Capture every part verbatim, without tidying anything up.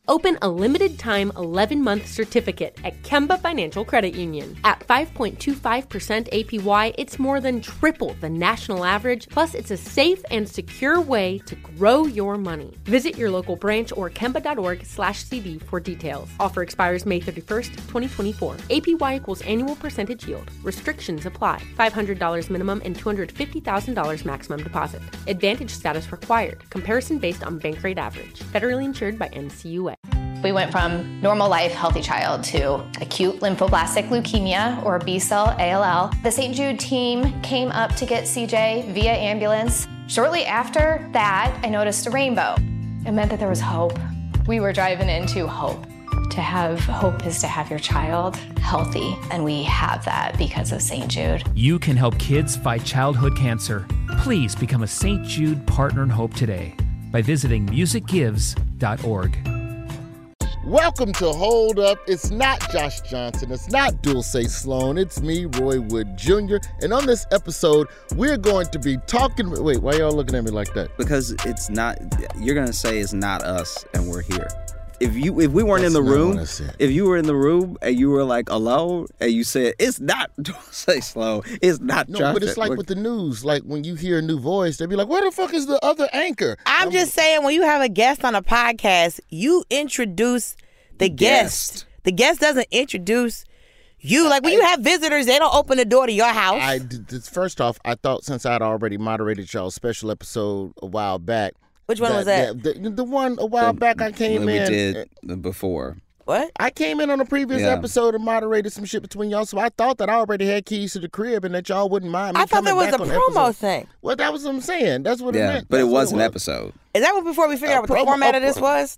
Open a limited-time eleven-month certificate at Kemba Financial Credit Union. At five point two five percent A P Y, it's more than triple the national average, plus it's a safe and secure way to grow your money. Visit your local branch or kemba.org slash CD for details. Offer expires May thirty-first, twenty twenty-four. A P Y equals annual percentage yield. Restrictions apply. five hundred dollars minimum and two hundred fifty thousand dollars maximum deposit. Advantage status required. Comparison based on bank rate average. Federally insured by N C U A. We went from normal life, healthy child to acute lymphoblastic leukemia, or B-cell A L L. The Saint Jude team came up to get C J via ambulance. Shortly after that, I noticed a rainbow. It meant that there was hope. We were driving into hope. To have hope is to have your child healthy, and we have that because of Saint Jude. You can help kids fight childhood cancer. Please become a Saint Jude Partner in Hope today by visiting music gives dot org. Welcome to Hold Up. It's not Josh Johnson. It's not Dulce Sloan. It's me, Roy Wood Junior And on this episode, we're going to be talking... Wait, why y'all looking at me like that? Because it's not... You're going to say it's not us, and we're here. If you if we weren't That's in the not room, what I said. if you were in the room and you were like alone and you said, it's not Dulce Sloan, it's not No, Josh. but it's like we're- with the news. Like when you hear a new voice, they be like, where the fuck is the other anchor? I'm just saying, when you have a guest on a podcast, you introduce the guest. Guest. The guest doesn't introduce you. Like when you have visitors, they don't open the door to your house. I did, this- first off, I thought since I'd already moderated y'all's special episode a while back. Which one was that? The, the, the one a while back I came when in. we did before. What? I came in on a previous Yeah. episode and moderated some shit between y'all, so I thought that I already had keys to the crib and that y'all wouldn't mind me I thought coming there was back a on the promo episode. thing. Well, that was what I'm saying. That's what it Yeah, meant. but it That's what was an was. episode. Is that what before we figure A out what the promo- format a of this pro- was?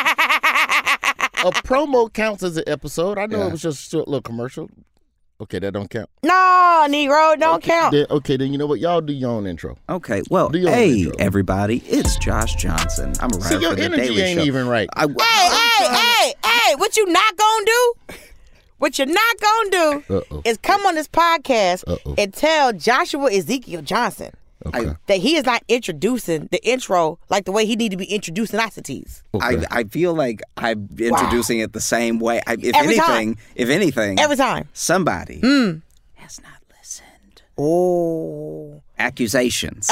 A promo counts as an episode. I know Yeah. it was just a little commercial. Okay, that don't count. No, Negro, don't okay, count. Then, okay, then you know what? Y'all do your own intro. Okay, well, Do your hey, intro. everybody, it's Josh Johnson. I'm a writer See, your for The energy Daily ain't Show. even right. I, Hey, hey, hey, hey, what you not gonna do? What you're not gonna do Uh-oh. is come on this podcast Uh-oh. and tell Joshua Ezekiel Johnson Okay. that he is not introducing the intro like the way he need to be introducing incities. okay. I, I feel like I'm introducing it the same way. I, if Every anything, time. if anything, Every time. somebody Mm. has not listened. Oh. Accusations.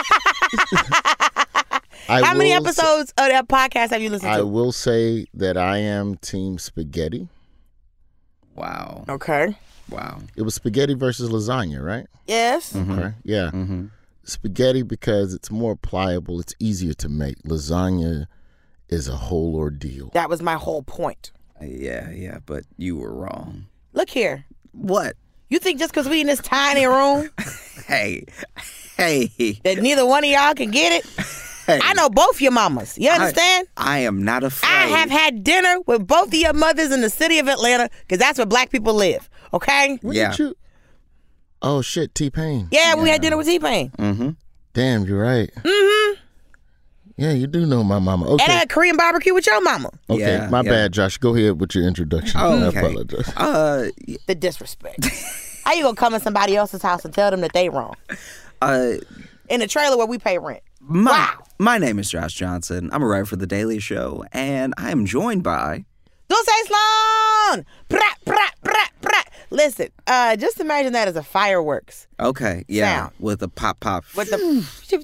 I How many will episodes of that podcast have you Say, listened I to? will say that I am Team Spaghetti. Wow. Okay. Wow. It was spaghetti versus lasagna, right? Yes. Okay. Yeah. Mm-hmm. Spaghetti because it's more pliable. It's easier to make. Lasagna is a whole ordeal. That was my whole point. Yeah, yeah, but you were wrong. Look here. What? You think just because we in this tiny room Hey, hey, that neither one of y'all can get it? hey. I know both your mamas. You understand? I, I am not afraid. I have had dinner with both of your mothers in the city of Atlanta because that's where black people live. Okay? When Yeah. did you? Oh shit, T-Pain. Yeah, we had dinner with T-Pain. Mm-hmm. Damn, you're right. Mm-hmm. Yeah, you do know my mama. Okay. And I had Korean barbecue with your mama. Okay, Yeah, my yeah. bad, Josh. Go ahead with your introduction. Oh, I okay. apologize. Uh, The disrespect. How you gonna come in somebody else's house and tell them that they wrong? uh, In the trailer where we pay rent. my, Wow. my name is Josh Johnson. I'm a writer for The Daily Show, and I am joined by... Dulce Sloan! Brat, brat, brat, brat. Listen, uh, just imagine that as a fireworks. Okay, yeah, Sound. with a pop pop. With the...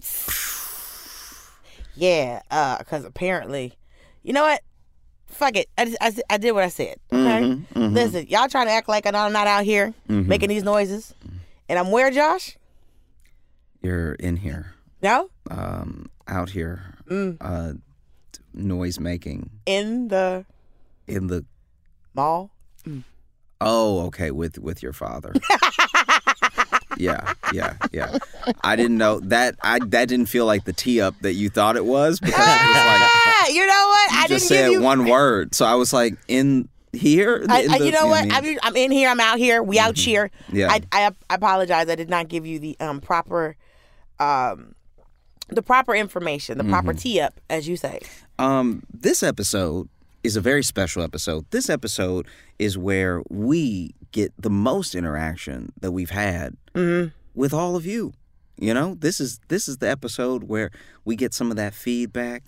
yeah, uh, because apparently... You know what? Fuck it. I, just, I, I did what I said. Okay? Mhm, mhm. Listen, y'all trying to act like I'm not out here Mhm. making these noises. And I'm where, Josh? You're in here, No? um, out here, Mm. uh, t- noise making In the in the... mall? Oh, okay, with with your father. Yeah, yeah, yeah. I didn't know that. I that didn't feel like the tee up that you thought it was because it was like Ah, you know what? you I just didn't said give you... one word. So I was like, in here. I, In I, the- you know what? I mean? I'm, I'm in here. I'm out here. We out here. Yeah. I, I I apologize. I did not give you the um proper, um, the proper information, the proper tee up, as you say. Um, this episode is a very special episode. This episode is where we get the most interaction that we've had Mm-hmm. with all of you. You know, this is this is the episode where we get some of that feedback,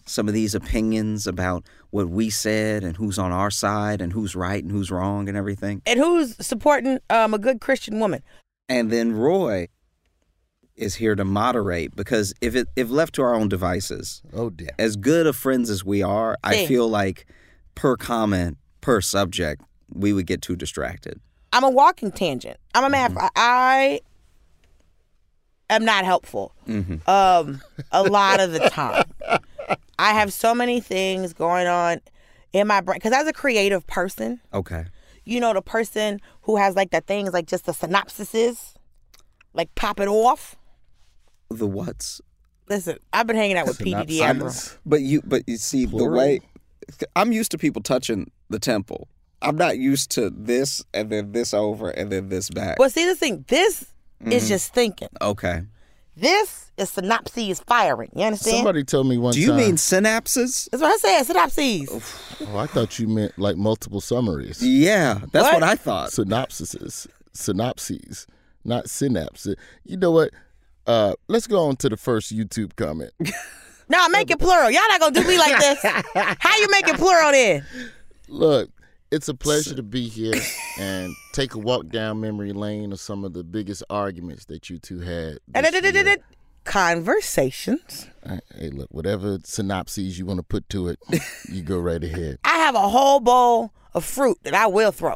some of these opinions about what we said and who's on our side and who's right and who's wrong and everything. And who's supporting um, a good Christian woman. And then Roy is here to moderate, because if it if left to our own devices, oh dear, as good of friends as we are, I Hey. feel like per comment, per subject, we would get too distracted. I'm a walking tangent. I'm a man. Mm-hmm. I am not helpful. Mm-hmm. Um, a lot of the time, I have so many things going on in my brain. Because as a creative person, Okay. you know, the person who has like the things like just the synopsises, like pop it off. The what's? Listen, I've been hanging out with P D D Admiral. Synopsis. But you, but you see Plural. the way I'm used to people touching the temple. I'm not used to this and then this over and then this back. Well, see, the thing, this is just thinking. Okay. This is synopses firing. You understand? Somebody told me one Do you time. mean synapses? That's what I said, synopses. Oh, I thought you meant like multiple summaries. Yeah, that's What? what I thought. Synopsises, synopses, not synapse. You know what? Uh, let's go on to the first YouTube comment. No, make it plural. Y'all not gonna do me like this. How you make it plural then? Look, it's a pleasure to be here and take a walk down memory lane of some of the biggest arguments that you two had. this year. Conversations. Uh, Hey, look, whatever synopses you want to put to it, you go right ahead. I have a whole bowl of fruit that I will throw.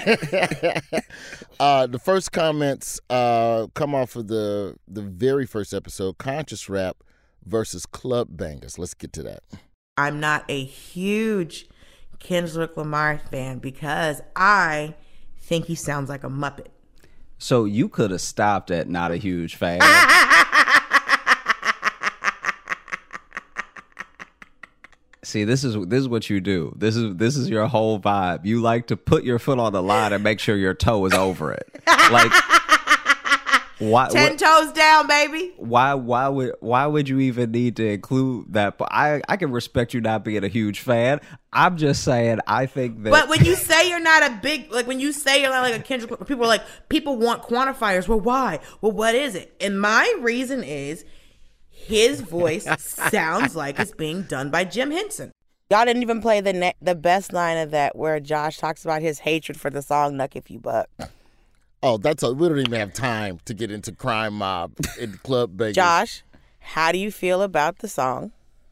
Uh, the first comments uh, come off of the the very first episode, Conscious Rap versus Club Bangers. Let's get to that. I'm not a huge Kendrick Lamar fan because I think he sounds like a Muppet. So you could have stopped at not a huge fan. See, this is this is what you do. This is this is your whole vibe. You like to put your foot on the line and make sure your toe is over it. Like why Ten wh- toes down, baby. why why would why would you even need to include that? But I I can respect you not being a huge fan. I'm just saying I think that But when you say you're not a big, like when you say you're not like a Kendrick, people are like, people want quantifiers. Well, why? Well, what is it? And my reason is his voice sounds like it's being done by Jim Henson. Y'all didn't even play the ne- the best line of that where Josh talks about his hatred for the song Nuck If You Buck. Oh, that's all. We don't even have time to get into Crime Mob in Club Bangers. Josh, how do you feel about the song?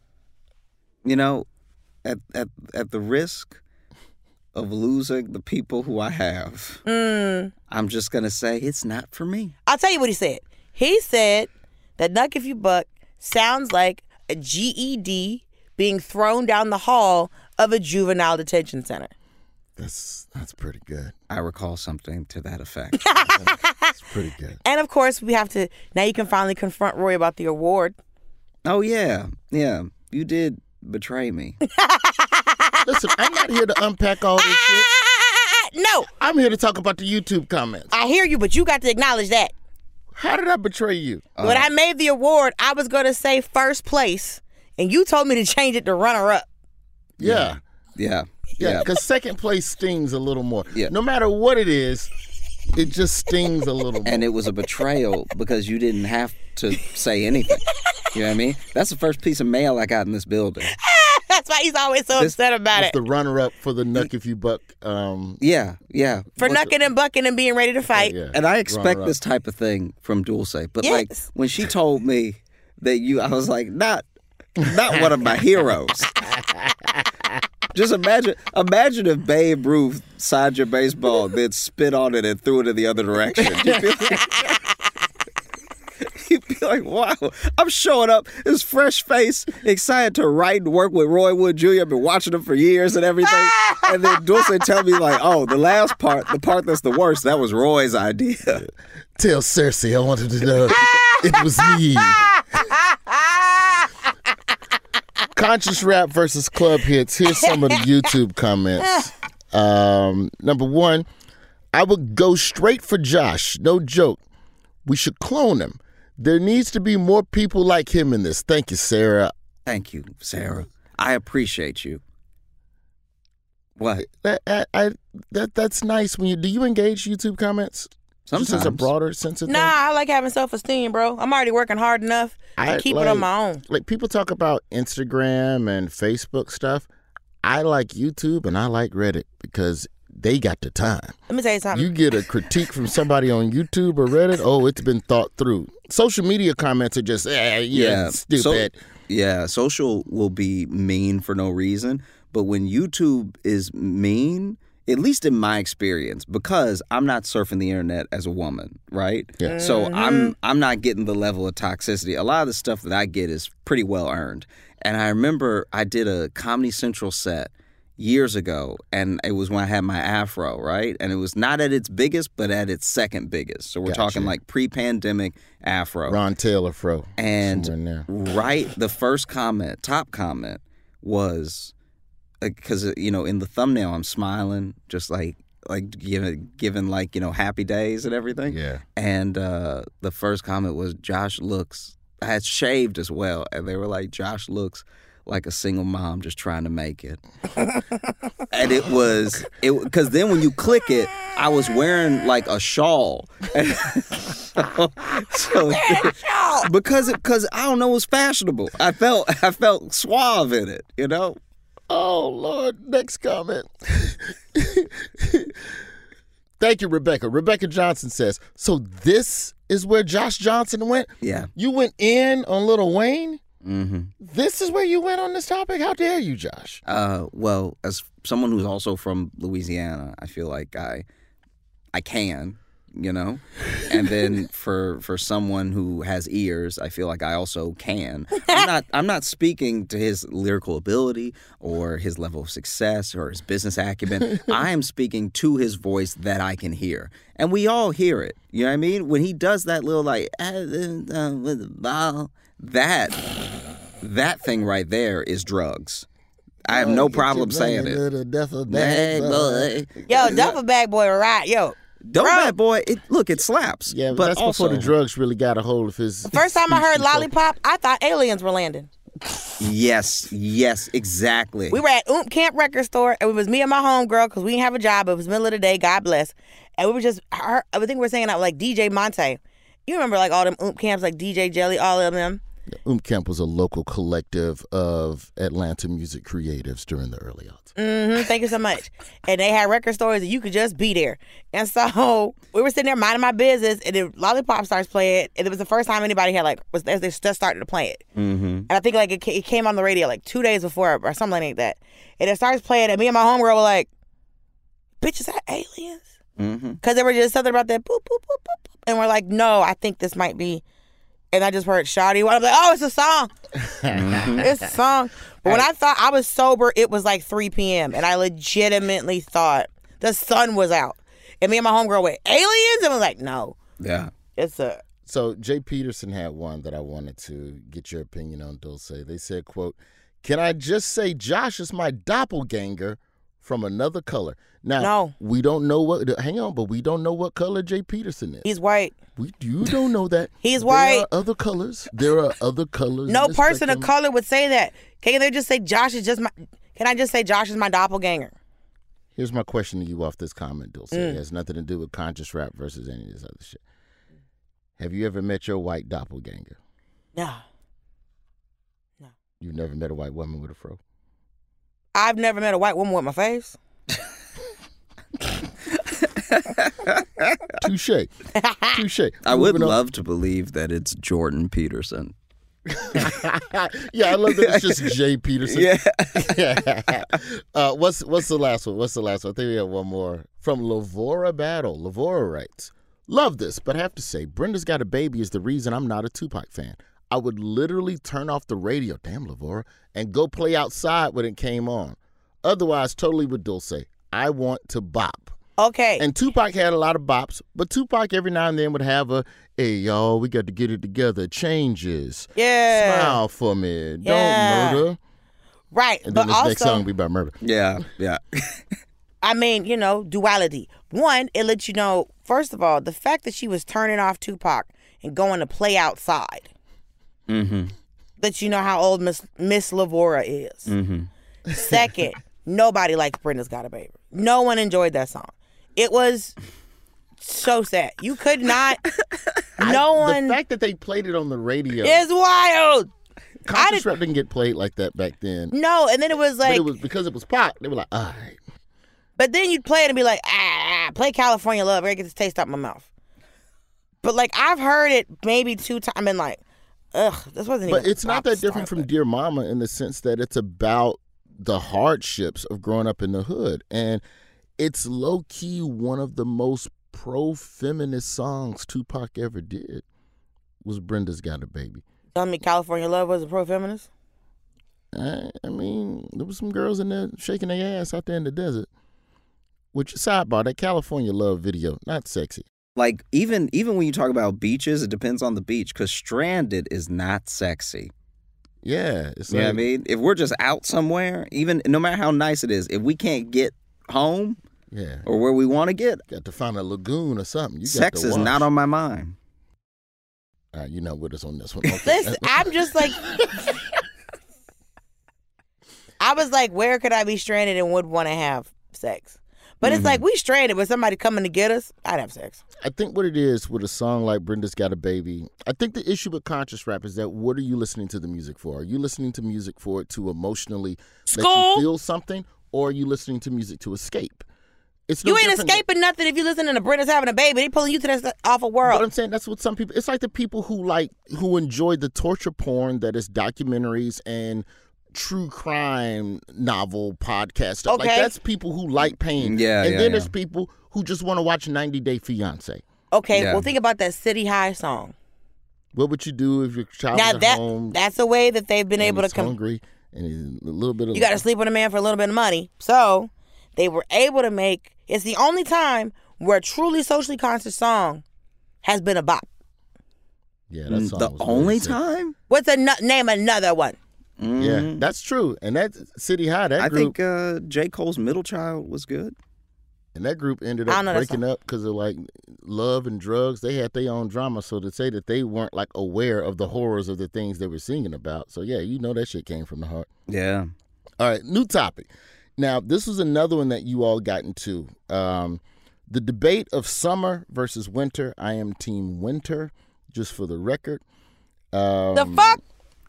You know, at at at the risk of losing the people who I have, Mm. I'm just gonna say it's not for me. I'll tell you what he said. He said that Nuck If You Buck sounds like a G E D being thrown down the hall of a juvenile detention center. That's that's pretty good. I recall something to that effect. That's pretty good. And of course, we have to, now you can finally confront Roy about the award. Oh yeah, yeah. You did betray me. Listen, I'm not here to unpack all this shit. No, I'm here to talk about the YouTube comments. I hear you, but you got to acknowledge that. How did I betray you? When I made the award, I was going to say first place, and you told me to change it to runner up. Yeah. Yeah, Yeah, yeah. because second place stings a little more. Yeah. No matter what it is, it just stings a little more. And it was a betrayal because you didn't have to say anything. You know what I mean? That's the first piece of mail I got in this building. That's why he's always so This- upset about It's it. the runner-up for the Nuck If You Buck. Um, Yeah, yeah. For nucking and bucking and being ready to fight. yeah. And I expect Runner-up. this type of thing from Dulce. But like Yes. when she told me that you, I was like, not, not one of my heroes. Just imagine, imagine if Babe Ruth signed your baseball, then spit on it and threw it in the other direction. You'd be like, you'd be like, wow, I'm showing up, this fresh face, excited to write and work with Roy Wood Junior I've been watching him for years and everything. And then Dulce tell me like, oh, the last part, the part that's the worst, that was Roy's idea. Tell Cersei I wanted to know it was me. Conscious Rap versus Club Hits. Here's some of the YouTube comments. Um, number one, I would go straight for Josh. No joke. We should clone him. There needs to be more people like him in this. Thank you, Sarah. Thank you, Sarah. I appreciate you. What? That, I, I, that that's nice. When you do you engage YouTube comments? Sometimes. Just as a broader sense of Nah, things? I like having self-esteem, bro. I'm already working hard enough to I keep like, it on my own. Like people talk about Instagram and Facebook stuff. I like YouTube and I like Reddit because they got the time. Let me tell you something. You get a critique from somebody on YouTube or Reddit, oh, it's been thought through. Social media comments are just, eh, yeah, stupid. So, yeah, social will be mean for no reason. But when YouTube is mean, at least in my experience, because I'm not surfing the internet as a woman, right? Yeah. So I'm I'm not getting the level of toxicity. A lot of the stuff that I get is pretty well earned. And I remember I did a Comedy Central set years ago, and it was when I had my afro, right? And it was not at its biggest, but at its second biggest. So we're Gotcha. talking like pre-pandemic afro. Ron Taylor fro. And somewhere in there. right, the first comment, top comment, was because uh, you know in the thumbnail I'm smiling, just like like giving giving like you know happy days and everything. Yeah. And uh, the first comment was Josh looks. I had shaved as well, and they were like, Josh looks like a single mom just trying to make it. And it was it because then when you click it, I was wearing like a shawl. so, so because it because I don't know, it was fashionable. I felt I felt suave in it, you know. Oh, Lord. Next comment. Thank you, Rebecca. Rebecca Johnson says, so this is where Josh Johnson went? Yeah. You went in on Lil Wayne? Mm-hmm. This is where you went on this topic? How dare you, Josh? Uh, well, as someone who's also from Louisiana, I feel like I, I can, you know, and then for for someone who has ears, I feel like I also can. I'm not I'm not speaking to his lyrical ability or his level of success or his business acumen. I am speaking to his voice that I can hear, and we all hear it. You know what I mean? When he does that little like uh, with the ball, that that thing right there is drugs. I have no problem saying it. Duffel Bag boy. Yo, Duffel Bag Boy, right? Yo, Don't Bro. bad boy. It, look, it slaps. Yeah, but, but that's also, before the drugs really got a hold of his. first time I his heard speech and Lollipop, I thought aliens were landing. Yes, yes, exactly. We were at Oomp Camp Record Store, and it was me and my homegirl because we didn't have a job. It was middle of the day, God bless. And we were just, her, I think we were singing out like D J Monte. You remember like all them Oomp Camps, like D J Jelly, all of them? Oomp Camp was a local collective of Atlanta music creatives during the early aughts. Mm-hmm, thank you so much. And they had record stores and you could just be there. And so we were sitting there minding my business, and then Lollipop starts playing, and it was the first time anybody had like, was they just started to play it. Mm-hmm. And I think like it, it came on the radio like two days before or something like that. And it starts playing, and me and my homegirl were like, bitch, is that aliens? Mm-hmm. Because they were just something about that boop, boop, boop, boop, boop. And we're like, no, I think this might be. And I just heard Shawty. I'm like, oh, it's a song. It's a song. But when I thought I was sober, it was like three p.m. And I legitimately thought the sun was out. And me and my homegirl went, aliens? And I was like, no. Yeah. It's a. So Jay Peterson had one that I wanted to get your opinion on, Dulce. They said, quote, can I just say Josh is my doppelganger from another color? Now, No. we don't know what, hang on, but we don't know what color Jay Peterson is. He's white. We, you don't know that. He's there white. There are other colors. There are other colors. No in the person of spectrum. color would say that. Can they just say Josh is just my. Can I just say Josh is my doppelganger? Here's my question to you off this comment, Dulce. It has nothing to do with conscious rap versus any of this other shit. Have you ever met your white doppelganger? No. You've never met a white woman with a fro? I've never met a white woman with my face. Touche. Touche. I would Moving on. love to believe that it's Jordan Peterson. Yeah, I love that it's just Jay Peterson. Yeah. uh, what's what's the last one? What's the last one? I think we have one more. From Lavora Battle. Lavora writes, love this, but I have to say, Brenda's Got a Baby is the reason I'm not a Tupac fan. I would literally turn off the radio, damn Lavora, and go play outside when it came on. Otherwise, totally with Dulce. I want to bop. Okay. And Tupac had a lot of bops, but Tupac every now and then would have a, hey, y'all, we got to get it together. Changes. Yeah. Smile for me. Yeah. Don't murder. Right. And but then this also, next song be about murder. Yeah. Yeah. I mean, you know, duality. One, it lets you know, first of all, the fact that she was turning off Tupac and going to play outside. Mm-hmm. Lets you know how old Miss Miss Lavora is. Mm-hmm. Second, nobody likes Brenda's Got a Baby. No one enjoyed that song. It was so sad. You could not. No I, one. The fact that they played it on the radio is wild. Conscious did, rap didn't get played like that back then. No, and then it was like. But it was because it was pop. They were like, all right. But then you'd play it and be like, ah, play California Love. I get this taste out my mouth. But like I've heard it maybe two times and like, ugh, this wasn't even. But it's not that different from Dear Mama in the sense that it's about the hardships of growing up in the hood. And it's low-key one of the most pro-feminist songs Tupac ever did was Brenda's Got a Baby. Tell me California Love was a pro-feminist? I, I mean, there was some girls in there shaking their ass out there in the desert. Which, sidebar, that California Love video, not sexy. Like, even even when you talk about beaches, it depends on the beach, because Stranded is not sexy. Yeah. It's you like, know what I mean? If we're just out somewhere, even no matter how nice it is, if we can't get home yeah, or where we want to get, got to find a lagoon or something. You sex got to is wash. not on my mind. All right, you're not with us on this one. Okay. Listen, I'm just like, I was like, where could I be stranded and would want to have sex? But it's mm-hmm. like, we stranded with somebody coming to get us, I'd have sex. I think what it is with a song like Brenda's Got a Baby, I think the issue with conscious rap is that what are you listening to the music for? Are you listening to music for it to emotionally School. let you feel something, or are you listening to music to escape? It's no you ain't escaping than, nothing if you're listening to Brenda's having a baby. They pulling you to that awful world. But I'm saying that's what some people, it's like the people who like, who enjoy the torture porn that is documentaries and true crime novel podcast stuff. Okay. Like that's people who like pain. Yeah, And yeah, then yeah. there's people who just want to watch ninety day fiance. Okay, Yeah. well think about that City High song. What would you do if your child Now was that at home? that's a way that they've been and able to he's come. hungry and he's a little bit of You got to sleep with a man for a little bit of money. So they were able to make. It's the only time where a truly socially conscious song has been a bop. Yeah, that song The was only really sick. time? What's a name another one? Mm-hmm. Yeah, that's true. And that City High, that I group, think uh, J. Cole's Middle Child was good. and that group ended I up don't know that breaking song. up because of like love and drugs. They had their own drama, so to say that they weren't like aware of the horrors of the things they were singing about. So yeah, you know that shit came from the heart. Yeah. All right, new topic. Now, this was another one that you all got into. Um, the debate of summer versus winter. I am team winter, just for the record. Um, The fuck?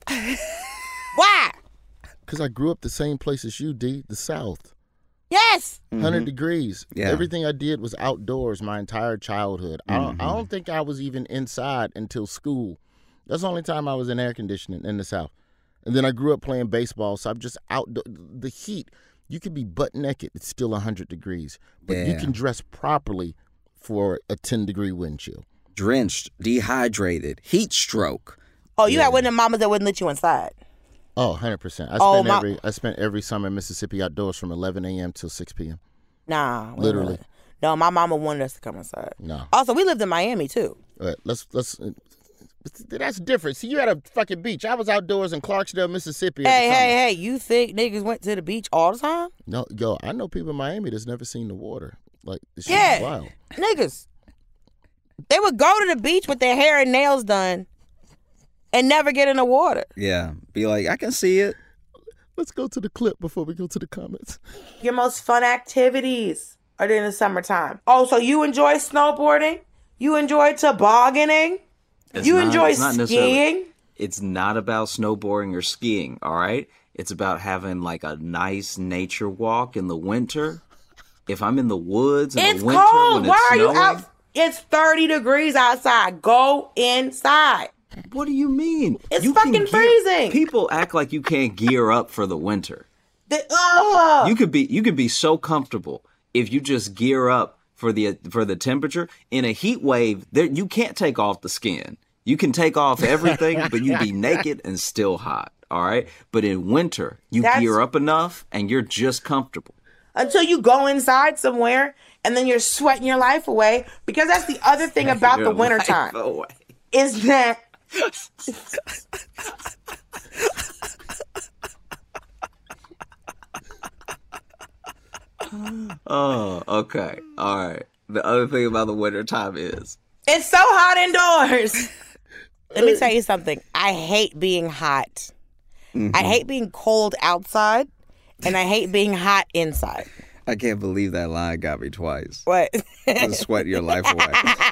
Why? Because I grew up the same place as you, D, the South. Yes. one hundred degrees. Yeah. Everything I did was outdoors my entire childhood. I, don't, I Mm-hmm. don't think I was even inside until school. That's the only time I was in air conditioning in the South. And then I grew up playing baseball, so I'm just out. The heat, you can be butt naked. It's still one hundred degrees. But you Yeah. can dress properly for a ten degree wind chill. Drenched, dehydrated, heat stroke. Oh, you had one of them mamas that wouldn't let you inside. Oh, one hundred percent. I Oh, spent my- every I spent every summer in Mississippi outdoors from eleven a.m. till six p.m. Nah. wait a Literally. minute. No, my mama wanted us to come inside. No. Also, we lived in Miami, too. All right, let's let's. That's different. See, you had a fucking beach. I was outdoors in Clarksdale, Mississippi. every Hey, summer. hey, hey, you think niggas went to the beach all the time? No, yo, I know people in Miami that's never seen the water. Like, it's Yeah. wild. Niggas. They would go to the beach with their hair and nails done and never get in the water. Yeah. Be like, I can see it. Let's go to the clip before we go to the comments. Your most fun activities are during the summertime. Oh, so you enjoy snowboarding? You enjoy tobogganing? It's You not- enjoy it's not necessarily- skiing? It's not about snowboarding or skiing, all right? It's about having like a nice nature walk in the winter. If I'm in the woods in It's the winter cold. when it's Why are you snowing, out? It's thirty degrees outside. Go inside. what do you mean? It's You can fucking gear- freezing. People act like you can't gear up for the winter. The, ugh. You could be you could be so comfortable if you just gear up for the for the temperature. In a heat wave, there you can't take off the skin. You can take off everything, but you'd be naked and still hot. All right. But in winter, you That's- gear up enough and you're just comfortable. Until you go inside somewhere and then you're sweating your life away. Because that's the other thing about the Your wintertime life away. is that Oh, okay. All right. The other thing about the wintertime is it's so hot indoors. Let me tell you something. I hate being hot. I hate being cold outside, and I hate being hot inside. I can't believe that line got me twice. What? The sweat your life away.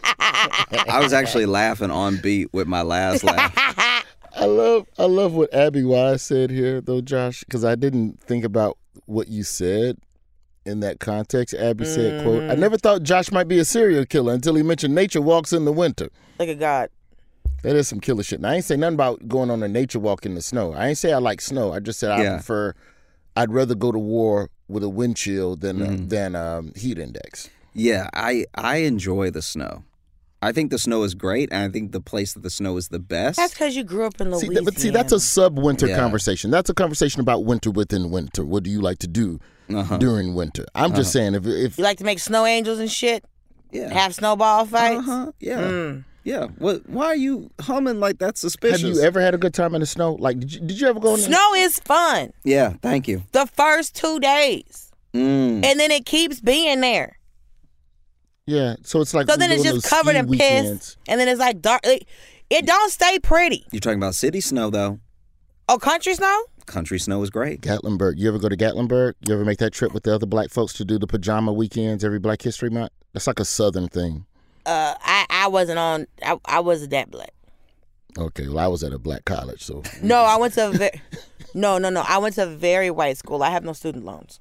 I was actually laughing on beat with my last laugh. I love I love what Abby Wise said here, though, Josh, because I didn't think about what you said in that context. Abby said, quote, I never thought Josh might be a serial killer until he mentioned nature walks in the winter. Look at God. That is some killer shit. Now, I ain't say nothing about going on a nature walk in the snow. I ain't say I like snow. I just said I Yeah. prefer, I'd rather go to war with a wind chill than, uh, Mhm. than um, heat index. Yeah, I I enjoy the snow. I think the snow is great, and I think the place that the snow is the best. That's because you grew up in See, Louisiana. that, but see, that's a sub-winter Yeah. conversation. That's a conversation about winter within winter. What do you like to do Uh-huh. during winter? I'm just saying, if if You like to make snow angels and shit? Yeah. Have snowball fights? Uh-huh. Yeah. Mm. Yeah. What? Why are you humming like that's suspicious? have you ever had a good time in the snow? Like, did you, did you ever go in the Snow is fun. Yeah. Thank you. The first two days. Mm. And then it keeps being there. Yeah, so it's like So then we it's go on just those covered ski in weekends. piss. And then it's like dark. It, it don't stay pretty. You're talking about city snow, though. Oh, country snow? Country snow is great. Gatlinburg. You ever go to Gatlinburg? You ever make that trip with the other black folks to do the pajama weekends every Black History Month? That's like a Southern thing. Uh, I, I wasn't on, I, I wasn't that black. Okay, well, I was at a black college, so. No, I went to a very, no, no, no. I went to a very white school. I have no student loans.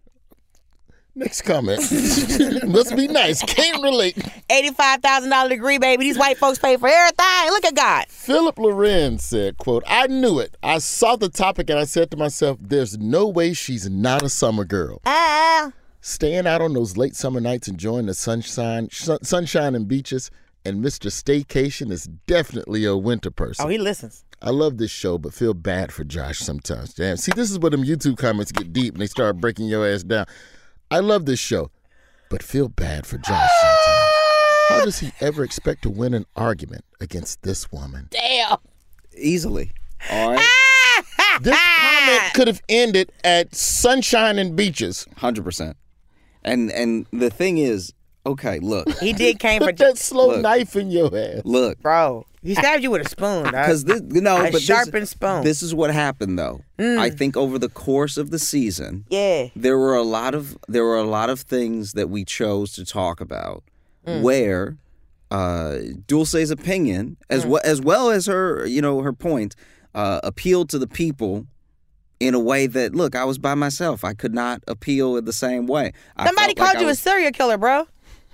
Next comment. Must be nice. Can't relate. eighty-five thousand dollars degree, baby. These white folks pay for everything. Look at God. Philip Loren said, quote, I knew it. I saw the topic and I said to myself, there's no way she's not a summer girl. Ah. Staying out on those late summer nights, enjoying the sunshine, sun, sunshine and beaches, and Mister Staycation is definitely a winter person. Oh, he listens. I love this show, but feel bad for Josh sometimes. Damn. See, this is where them YouTube comments get deep and they start breaking your ass down. I love this show, but feel bad for Josh sometimes. How does he ever expect to win an argument against this woman? Damn. Easily. All right. This comment could have ended at sunshine and beaches. one hundred percent. And and the thing is, okay, look. He did came for Put that slow Look. knife in your ass. Look. bro. He stabbed you with a spoon, dog. Because this, no, A but sharpened this, spoon. This is what happened, though. I think over the course of the season, Yeah. there were a lot of there were a lot of things that we chose to talk about where uh, Dulce's opinion, as well as well as her, you know, her point, uh, appealed to the people in a way that, look, I was by myself. I could not appeal in the same way. I Somebody felt like called I you was- a serial killer, bro.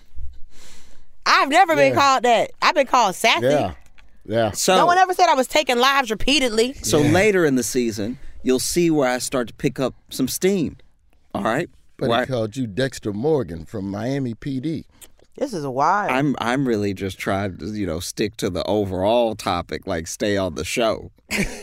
I've never been Yeah. called that. I've been called sassy. Yeah. Yeah. So, No one ever said I was taking lives repeatedly. so later in the season, you'll see where I start to pick up some steam. All right? But Where he called you Dexter Morgan from Miami P D. This is wild. I'm I'm really just trying to, you know, stick to the overall topic, like stay on the show.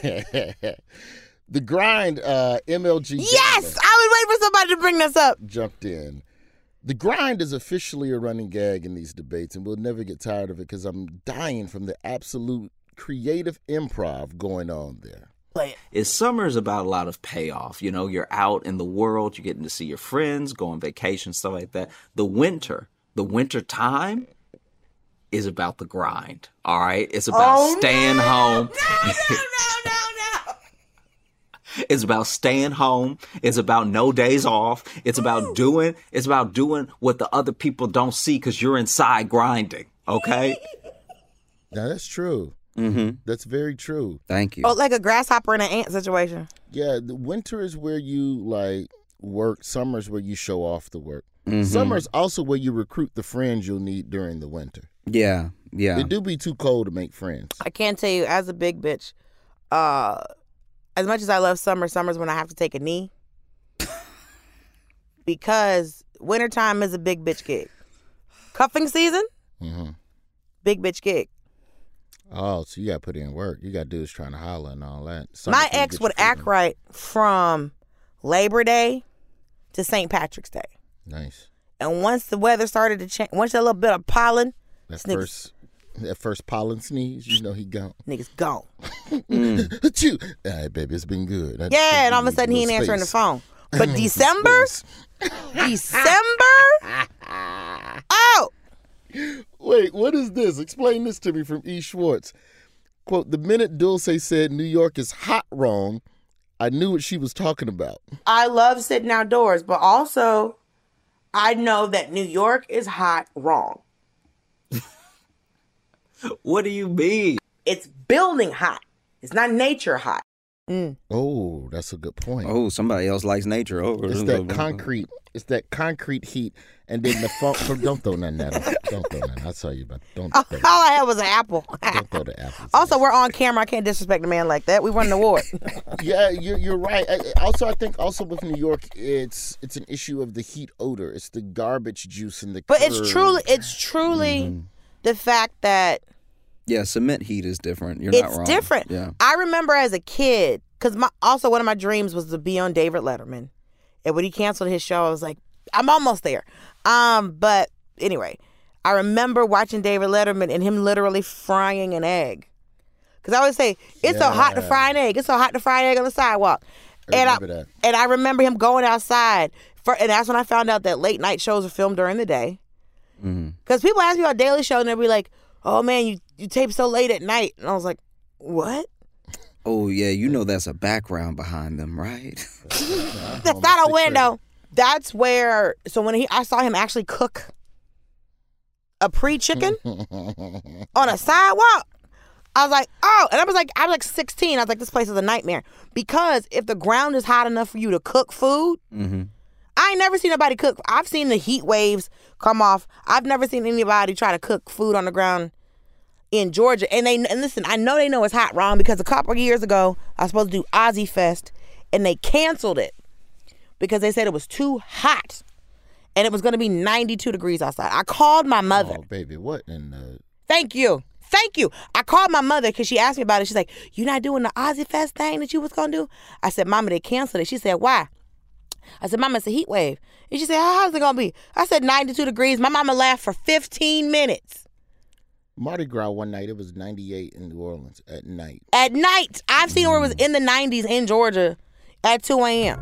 The Grind, uh, M L G yes! Gambler I was waiting for somebody to bring this up. jumped in. The Grind is officially a running gag in these debates, and we'll never get tired of it because I'm dying from the absolute creative improv going on there. Play it. Is summer's about a lot of payoff. You know, you're out in the world, you're getting to see your friends, go on vacation, stuff like that. The winter, the winter time is about the grind. All right? It's about Oh, staying no. home. No, no, no, no, no. It's about staying home. It's about no days off. It's about doing, it's about doing what the other people don't see because you're inside grinding. Okay? Now, that's true. Mm-hmm. That's very true. Thank you. Oh, like a grasshopper and an ant situation. Yeah, the winter is where you, like, work. Summer is where you show off the work. Mhm. Summer is also where you recruit the friends you'll need during the winter. Yeah, yeah. It do be too cold to make friends. I can't tell you, as a big bitch, uh, as much as I love summer, summer's when I have to take a knee. Because wintertime is a big bitch gig. Cuffing season, Mm-hmm. big bitch gig. Oh, so you got to put in work. You got dudes trying to holler and all that. My Summertime ex get would your act freedom. right from Labor Day to Saint Patrick's Day. Nice. And once the weather started to change, once that little bit of pollen, That Niggas- first, that first pollen sneeze, you know he gone. niggas gone. Achoo. All right, baby, it's been good. I just Yeah, think and all of we a sudden need he ain't little answering the space. phone. But December, Space. December, oh, Wait, what is this? Explain this to me from E. Schwartz. Quote, the minute Dulce said New York is hot wrong, I knew what she was talking about. I love sitting outdoors, but also I know that New York is hot wrong. What do you mean? It's building hot. It's not nature hot. Mm. Oh, that's a good point. Oh, somebody else likes nature. Oh, it's that concrete. It's that concrete heat, and then the funk. Don't throw nothing at them. Don't throw nothing. I'll tell you about. Don't. All, throw all I had was an apple. Don't throw the apples. Also, we're on camera. I can't disrespect a man like that. We won an award. Yeah, you're you're right. I, also, I think also with New York, it's it's an issue of the heat odor. It's the garbage juice in the. But curb. it's truly, it's truly mm-hmm. the fact that. Yeah, cement heat is different. You're it's not wrong. It's different. Yeah. I remember as a kid, because my also one of my dreams was to be on David Letterman. And when he canceled his show, I was like, I'm almost there. Um, but anyway, I remember watching David Letterman and him literally frying an egg. Because I always say, it's yeah. so hot to fry an egg. It's so hot to fry an egg on the sidewalk. I and remember I that. and I remember him going outside. For, and that's when I found out that late night shows are filmed during the day. Because mm-hmm. people ask me about Daily Show and they'll be like, oh man, you, you tape so late at night. And I was like, what? Oh, yeah, you know that's a background behind them, right? That's not a window. That's where, so when he, I saw him actually cook a pre-chicken on a sidewalk, I was like, oh, and I was like, I was like sixteen. I was like, this place is a nightmare. Because if the ground is hot enough for you to cook food, mm-hmm. I ain't never seen nobody cook. I've seen the heat waves come off. I've never seen anybody try to cook food on the ground in Georgia. And they and listen, I know they know it's hot, wrong, because a couple of years ago, I was supposed to do Ozzy Fest, and they canceled it because they said it was too hot. And it was going to be ninety-two degrees outside. I called my mother. Oh, baby, what in the... Thank you. Thank you. I called my mother because she asked me about it. She's like, you not doing the Ozzy Fest thing that you was going to do? I said, Mama, they canceled it. She said, why? I said, Mama, it's a heat wave. And she said, how's it going to be? I said, ninety-two degrees. My mama laughed for fifteen minutes. Mardi Gras one night, it was ninety-eight in New Orleans at night. At night. I've seen where it was in the nineties in Georgia at two a.m.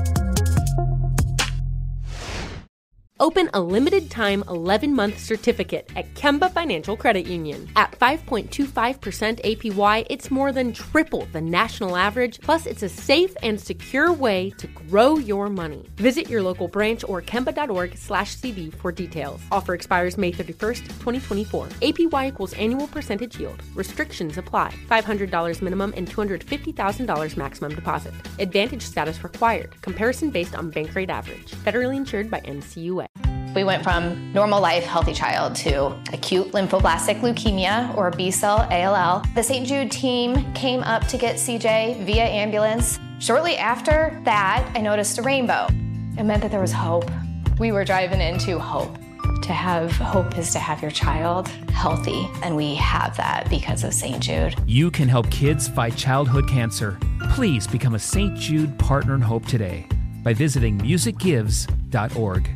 Open a limited-time eleven-month certificate at Kemba Financial Credit Union. At five point two five percent A P Y, it's more than triple the national average, plus it's a safe and secure way to grow your money. Visit your local branch or kemba.org slash CD for details. Offer expires May thirty-first, twenty twenty-four. A P Y equals annual percentage yield. Restrictions apply. five hundred dollars minimum and two hundred fifty thousand dollars maximum deposit. Advantage status required. Comparison based on bank rate average. Federally insured by N C U A. We went from normal life, healthy child to acute lymphoblastic leukemia, or B-cell A L L. The Saint Jude team came up to get C J via ambulance. Shortly after that, I noticed a rainbow. It meant that there was hope. We were driving into hope. To have hope is to have your child healthy, and we have that because of Saint Jude. You can help kids fight childhood cancer. Please become a Saint Jude Partner in Hope today by visiting music gives dot org.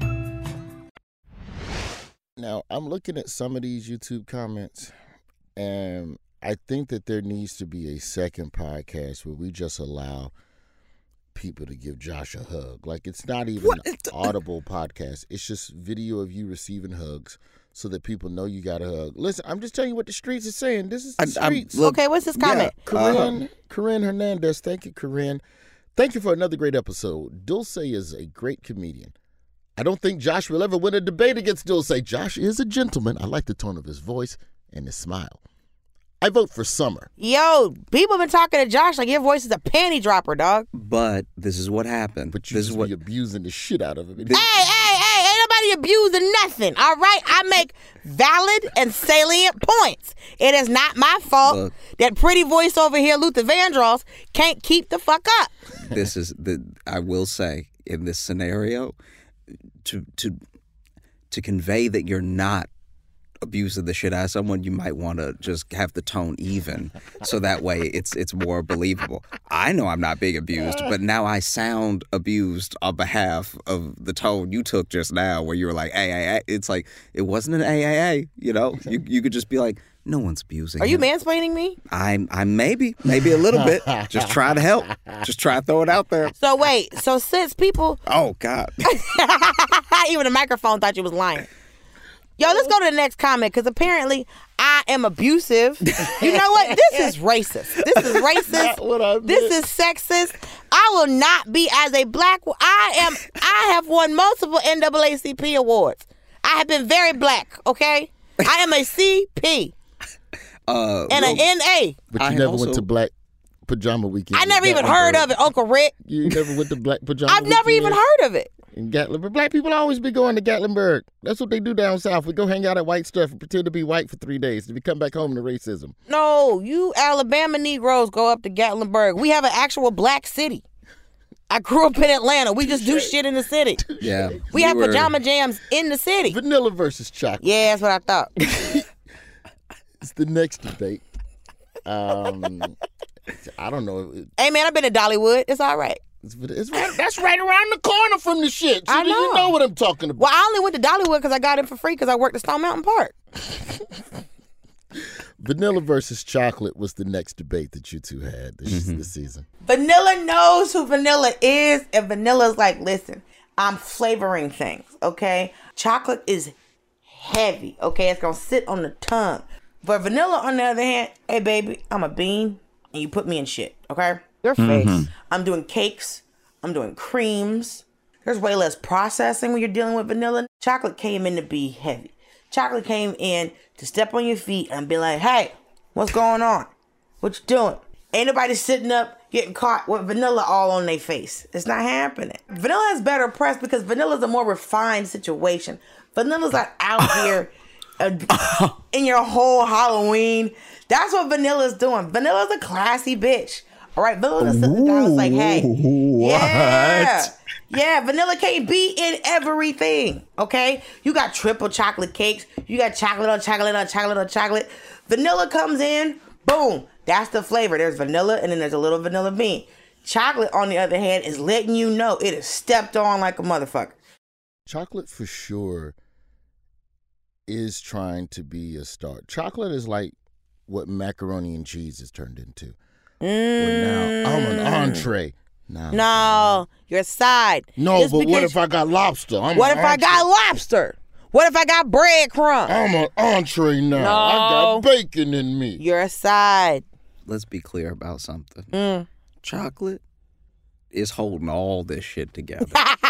Now, I'm looking at some of these YouTube comments, and I think that there needs to be a second podcast where we just allow people to give Josh a hug. Like, it's not even what? an audible podcast. It's just video of you receiving hugs so that people know you got a hug. Listen, I'm just telling you what the streets are saying. This is the I, streets. Look, okay, what's this comment? Yeah, Corinne, uh, Corinne Hernandez. Thank you, Corinne. Thank you for another great episode. Dulce is a great comedian. I don't think Josh will ever win a debate against Dulce. Josh is a gentleman. I like the tone of his voice and his smile. I vote for Summer. Yo, people have been talking to Josh like your voice is a panty dropper, dog. But this is what happened. But you this just is what... be abusing the shit out of him. Hey, hey, hey, ain't nobody abusing nothing, all right? I make valid and salient points. It is not my fault Look, that pretty voice over here, Luther Vandross, can't keep the fuck up. This is, the. I will say, in this scenario, to to to convey that you're not abusing the shit out of someone, you might want to just have the tone even, so that way it's it's more believable. I know I'm not being abused, but now I sound abused on behalf of the tone you took just now, where you were like, "Hey, hey, hey." It's like it wasn't an A A A, you know. You you could just be like, "No one's abusing." Are him. you mansplaining me? I'm I'm maybe maybe a little bit. Just try to help. Just try to throw it out there. So wait, so since people, oh God, even the microphone thought you was lying. Yo, let's go to the next comment because apparently I am abusive. You know what? This is racist. This is racist. Not what I This meant. is sexist. I will not be as a black. I am. I have won multiple N double A C P awards. I have been very black. Okay, I am a C P Uh, and an real- N A. But you I never also- went to Black Pajama Weekend. I in never even heard Gatlinburg. of it, Uncle Rick. You never went to Black Pajama I've never even Weekend heard of it. in Gatlinburg. Black people always be going to Gatlinburg. That's what they do down south. We go hang out at white stuff and pretend to be white for three days. Then we come back home to racism. No, you Alabama Negroes go up to Gatlinburg. We have an actual black city. I grew up in Atlanta. We just do shit in the city. Yeah. We you have were- pajama jams in the city. Vanilla versus chocolate. Yeah, that's what I thought. It's the next debate. Um, I don't know. It- Hey, man, I've been to Dollywood. It's all right. It's, it's right, that's right around the corner from the shit. So I do You know. know what I'm talking about. Well, I only went to Dollywood because I got in for free because I worked at Stone Mountain Park. Vanilla versus chocolate was the next debate that you two had this, this season. Vanilla knows who Vanilla is, and Vanilla's like, listen, I'm flavoring things, okay? Chocolate is heavy, okay? It's gonna sit on the tongue. But Vanilla, on the other hand, hey, baby, I'm a bean, and you put me in shit, okay? Your face. I'm doing cakes. I'm doing creams. There's way less processing when you're dealing with vanilla. Chocolate came in to be heavy. Chocolate came in to step on your feet and be like, hey, what's going on? What you doing? Ain't nobody sitting up getting caught with vanilla all on their face. It's not happening. Vanilla has better press because vanilla's a more refined situation. Vanilla's not out here uh, in your whole Halloween. That's what Vanilla's doing. Vanilla's a classy bitch. All right, Vanilla's sitting down and like, hey, yeah. Yeah, vanilla can't be in everything, okay? You got triple chocolate cakes. You got chocolate on chocolate on chocolate on chocolate. Vanilla comes in, boom. That's the flavor. There's vanilla, and then there's a little vanilla bean. Chocolate, on the other hand, is letting you know it is stepped on like a motherfucker. Chocolate for sure is trying to be a star. Chocolate is like what macaroni and cheese has turned into. Mm. Well, now I'm an entree. No, No, your side. no, Just but what because- if I got lobster? I'm What an if I entree. got lobster? What if I got breadcrumbs? I'm an entree now. I No. got bacon in me. You're a side. Let's be clear about something. Mm. Chocolate is holding all this shit together.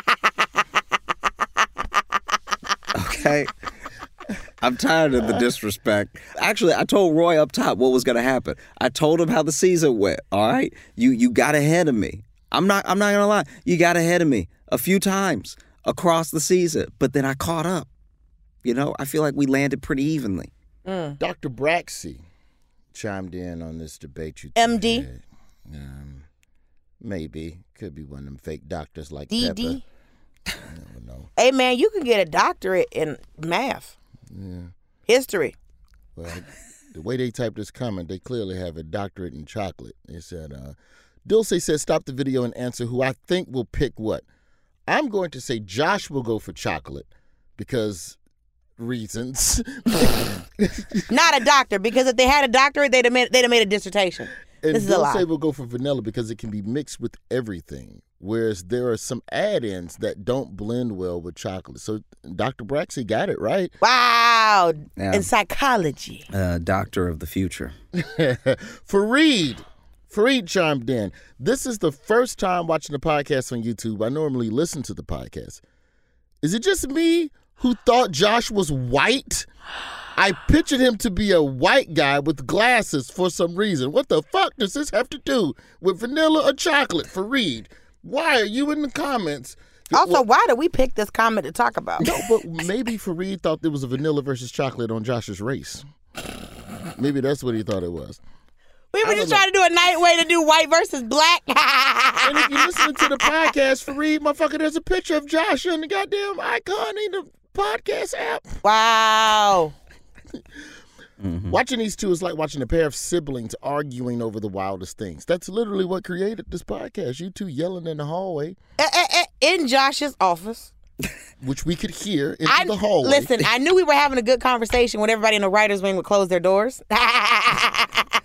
Okay? I'm tired of the disrespect. Actually, I told Roy up top what was going to happen. I told him how the season went, all right? You you got ahead of me. I'm not I'm not going to lie. You got ahead of me a few times across the season, but then I caught up. You know, I feel like we landed pretty evenly. Doctor Braxey chimed in on this debate. You two M D? had. Um, maybe. Could be one of them fake doctors like D Pepper. D? I don't know. Hey, man, you can get a doctorate in math. Yeah. History. Well, the way they typed this comment, they clearly have a doctorate in chocolate. They said, uh, Dulce said, stop the video and answer who I think will pick what. I'm going to say Josh will go for chocolate because reasons. Not a doctor, because if they had a doctorate, they'd have made, they'd have made a dissertation. And This is a Dulce lie. will go for vanilla because it can be mixed with everything, whereas there are some add-ins that don't blend well with chocolate. So Doctor Braxey got it right. Wow. Yeah. In psychology. Uh, doctor of the future. Fareed. Fareed chimed in. This is the first time watching the podcast on YouTube. I normally listen to the podcast. Is it just me who thought Josh was white? I pictured him to be a white guy with glasses for some reason. What the fuck does this have to do with vanilla or chocolate, Fareed? Why are you in the comments? Also, Well, why did we pick this comment to talk about? no, but maybe Fareed thought there was a vanilla versus chocolate on Josh's race. Maybe that's what he thought it was. We were I just don't trying to do a night way to do white versus black. And if you're listening to the podcast, Fareed, motherfucker, there's a picture of Josh on the goddamn icon in the podcast app. Wow. Mm-hmm. Watching these two is like watching a pair of siblings arguing over the wildest things. That's literally what created this podcast. You two yelling in the hallway, Eh, eh, eh, In Josh's office. which we could hear into I, the hallway. Listen, I knew we were having a good conversation when everybody in the writer's wing would close their doors.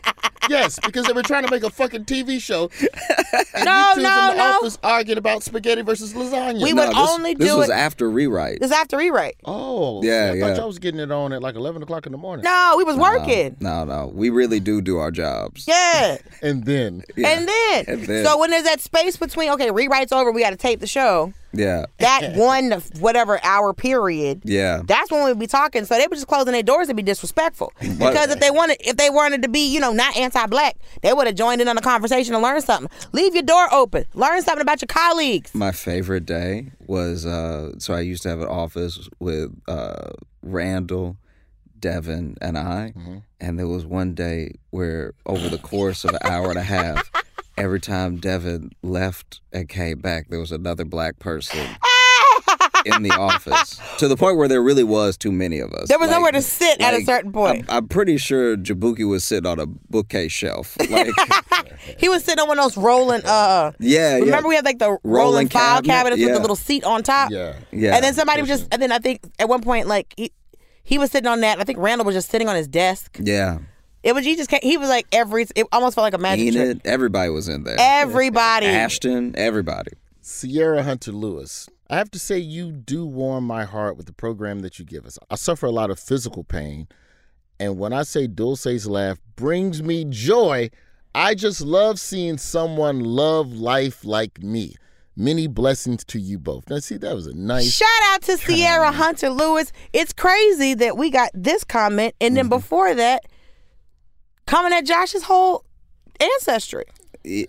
Yes, because they were trying to make a fucking T V show. And No, you two no, in the no. office arguing about spaghetti versus lasagna. We No, would this, only this do was it. after rewrite. This after rewrite. Oh, Yeah, see, I thought yeah. y'all was getting it on at like eleven o'clock in the morning. No, we was working. No, no, we really do do our jobs. Yeah. And then, Yeah. And then, And then- so when there's that space between, okay, rewrite's over, we got to tape the show. Yeah, That one whatever hour period. yeah. That's when we'd be talking. So they were just closing their doors to be disrespectful. But- Because if they wanted, if they wanted to be, you know, not anti-black, they would have joined in on the conversation and learned something. Leave your door open. Learn something about your colleagues. My favorite day was uh, so I used to have an office with uh, Randall, Devin, and I, Mm-hmm. and there was one day where over the course of an hour and a half, every time Devin left and came back, there was another black person in the office, to the point where there really was too many of us. There was Like- nowhere to sit at a like, certain point. I'm, I'm pretty sure Jabuki was sitting on a bookcase shelf. Like, He was sitting on one of those rolling, uh, yeah, remember yeah. we had like the rolling, Rolling file cabinet? cabinets with Yeah. the little seat on top? yeah. Yeah. And then somebody was just, and then I think at one point, like, he, he was sitting on that. I think Randall was just sitting on his desk. Yeah. It was, he just, came, he was like every, it almost felt like a magic trick. Enid, everybody was in there. Everybody. Ashton, everybody. Sierra Hunter Lewis, I have to say you do warm my heart with the program that you give us. I suffer a lot of physical pain, and when I say Dulce's laugh brings me joy, I just love seeing someone love life like me. Many blessings to you both. Now, see, that was a nice... Shout out to Sierra Hunter Lewis. It's crazy that we got this comment, and then Mm-hmm. before that, coming at Josh's whole ancestry. I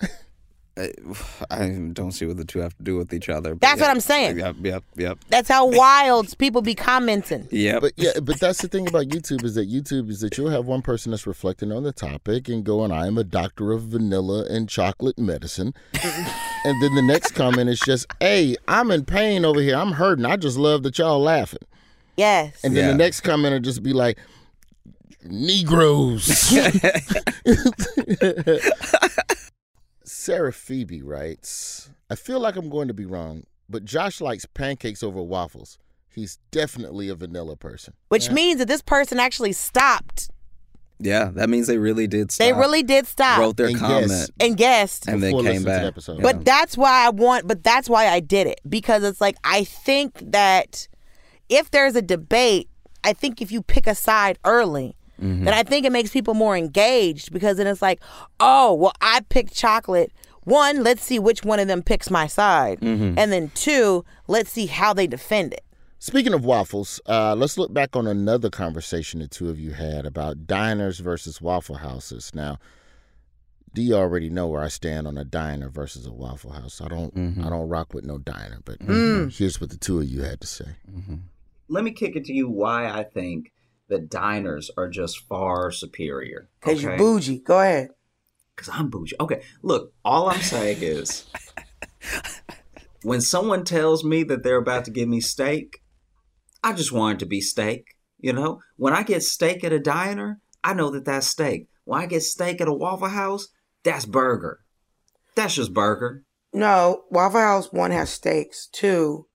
I don't see what the two have to do with each other. but That's yeah. what I'm saying. Yep, yep, yep. That's how wild people be commenting. Yep. But yeah, but that's the thing about YouTube is that YouTube is that you'll have one person that's reflecting on the topic and going, I am a doctor of vanilla and chocolate medicine. And then the next comment is just, hey, I'm in pain over here. I'm hurting. I just love that y'all laughing. Yes. And then Yeah. the next comment will just be like, Negroes. Sarah Phoebe writes, I feel like I'm going to be wrong, but Josh likes pancakes over waffles. He's definitely a vanilla person. Which means that this person actually stopped. Yeah, that means they really did stop. They really did stop wrote their And comment guess. and guessed. and then Before came listening to the back. episode. Yeah. But that's why I want, but that's why I did it. Because it's like, I think that if there's a debate, I think if you pick a side early, Mm-hmm. then I think it makes people more engaged because then it's like, oh, well, I picked chocolate. One, let's see which one of them picks my side. Mm-hmm. And then two, let's see how they defend it. Speaking of waffles, uh, let's look back on another conversation the two of you had about diners versus Waffle Houses. Now, do you already know where I stand on a diner versus a Waffle House? I don't Mm-hmm. I don't rock with no diner, but Mm. here's what the two of you had to say. Let me kick it to you why I think that diners are just far superior. Because you okay? bougie. Go ahead. Because I'm bougie. Okay, look, all I'm saying is when someone tells me that they're about to give me steak, I just want it to be steak. You know, when I get steak at a diner, I know that that's steak. When I get steak at a Waffle House, that's burger. That's just burger. No, Waffle House, one, has steaks. Two,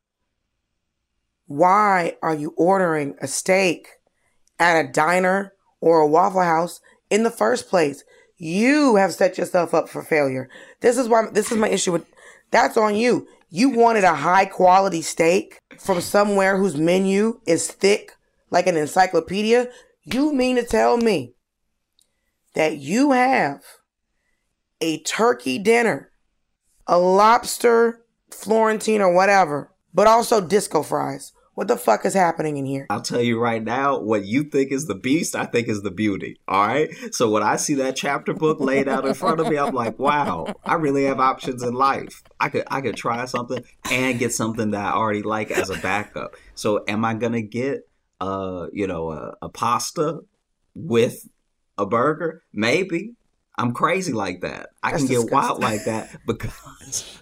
why are you ordering a steak at a diner or a Waffle House in the first place? You have set yourself up for failure. This is why, this is my issue with, that's on you. You wanted a high quality steak from somewhere whose menu is thick like an encyclopedia. You mean to tell me that you have a turkey dinner, a lobster Florentine or whatever, but also disco fries? What the fuck is happening in here? I'll tell you right now, what you think is the beast, I think is the beauty. All right. So when I see that chapter book laid out in front of me, I'm like, wow, I really have options in life. I could I could try something and get something that I already like as a backup. So am I gonna get uh, you know, a, a pasta with a burger? Maybe. I'm crazy like that. I That's can get disgusting. wild like that because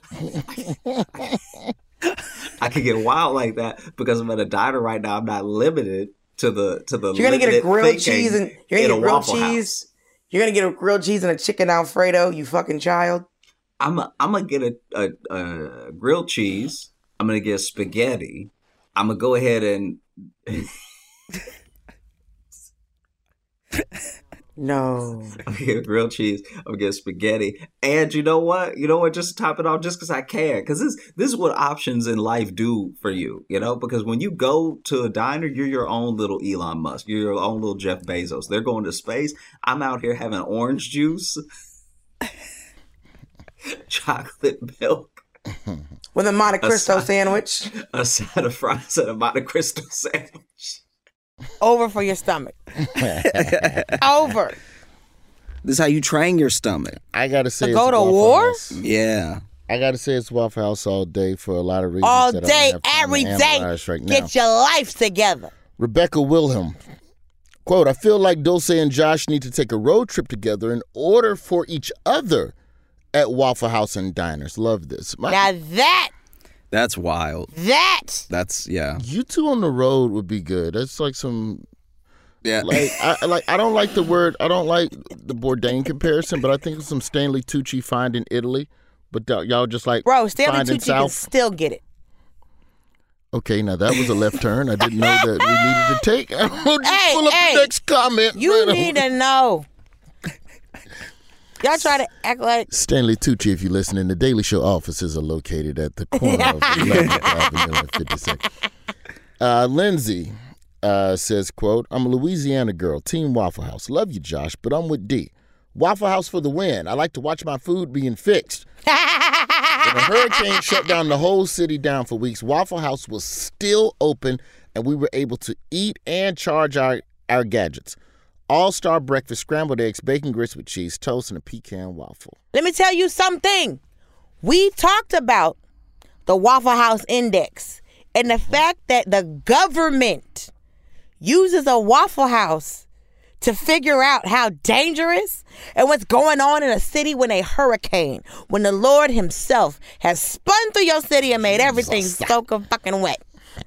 I can get wild like that because I'm at a diner right now. I'm not limited to the to the. You're gonna get a limited grilled thinking cheese and you're in gonna a get grilled Waffle cheese. House. You're gonna get a grilled cheese and a chicken Alfredo. You fucking child. I'm a, I'm gonna get a, a, a grilled cheese. I'm gonna get spaghetti. I'm gonna go ahead and No. I'm getting grilled cheese. I'm getting spaghetti. And you know what? You know what? Just to top it off, just because I can. Because this, this is what options in life do for you, you know? Because when you go to a diner, you're your own little Elon Musk. You're your own little Jeff Bezos. They're going to space. I'm out here having orange juice, chocolate milk. With a Monte Cristo a sandwich. A side of fries and a Monte Cristo sandwich. Over for your stomach. Over. This is how you train your stomach. I gotta say, to it's go to Waffle war. House. Yeah. I gotta say it's Waffle House all day for a lot of reasons. All that day, I don't have every time to day. analyze right now. Get your life together. Rebecca Wilhelm, quote, I feel like Dulce and Josh need to take a road trip together in order for each other at Waffle House and diners. Love this. My, Now that, That's wild. that. That's, yeah. you two on the road would be good. That's like some, Yeah. like, I like. I don't like the word, I don't like the Bourdain comparison, but I think it's some Stanley Tucci find in Italy. But uh, y'all just like Bro, Stanley find in Tucci can South. still get it. Okay, now that was a left turn. I didn't know that we needed to take. We'll just Hey, pull up hey, the next comment. You right need on. to know. Y'all try to act like Stanley Tucci, if you're listening, the Daily Show offices are located at the corner of eleventh Avenue and fifty-second. Uh, Lindsay uh, says, quote, I'm a Louisiana girl, Team Waffle House. Love you, Josh, but I'm with D. Waffle House for the win. I like to watch my food being fixed. When a hurricane shut down the whole city down for weeks, Waffle House was still open, and we were able to eat and charge our, our gadgets. All-star breakfast, scrambled eggs, bacon grits with cheese, toast, and a pecan waffle. Let me tell you something. We talked about the Waffle House Index and the fact that the government uses a Waffle House to figure out how dangerous and what's going on in a city when a hurricane, when the Lord himself has spun through your city and made everything soaking fucking wet.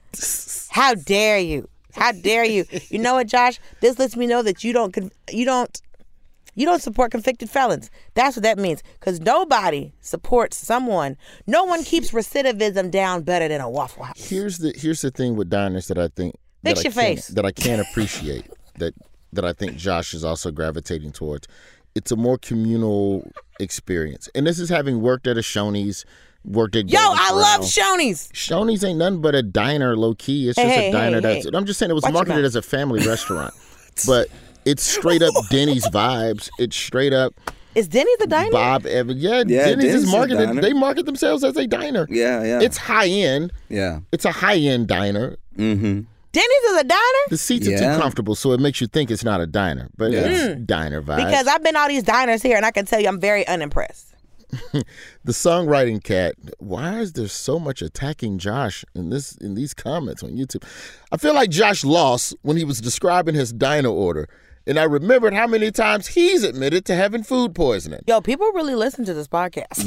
How dare you? How dare you? You know what, Josh? This lets me know that you don't you don't you don't support convicted felons. That's what that means. Because nobody supports someone. No one keeps recidivism down better than a Waffle House. Here's the here's the thing with diners that I think Fix that I your can't- face. that I can't appreciate that that I think Josh is also gravitating towards. It's a more communal experience, and this is having worked at a Shoney's, worked at Yo, Golden I love Corral. Shoney's. Shoney's ain't nothing but a diner, low key. It's Hey, just hey, a diner. hey, that's. hey. I'm just saying it was Watch your marketed mouth. as a family restaurant, but it's straight up Denny's vibes. It's straight up Is Denny's a diner? Bob Evans. Yeah, Yeah, Denny's, Denny's is is a marketed. diner. They market themselves as a diner. Yeah, yeah. It's high end. yeah. It's a high end diner. Mm-hmm. Denny's is a diner? The seats are Yeah. too comfortable, so it makes you think it's not a diner, but Yeah. it's diner vibe. Because I've been all these diners here, and I can tell you I'm very unimpressed. The songwriting cat. Why is there so much attacking Josh in this in these comments on YouTube? I feel like Josh lost when he was describing his diner order, and I remembered how many times he's admitted to having food poisoning. Yo, people really listen to this podcast.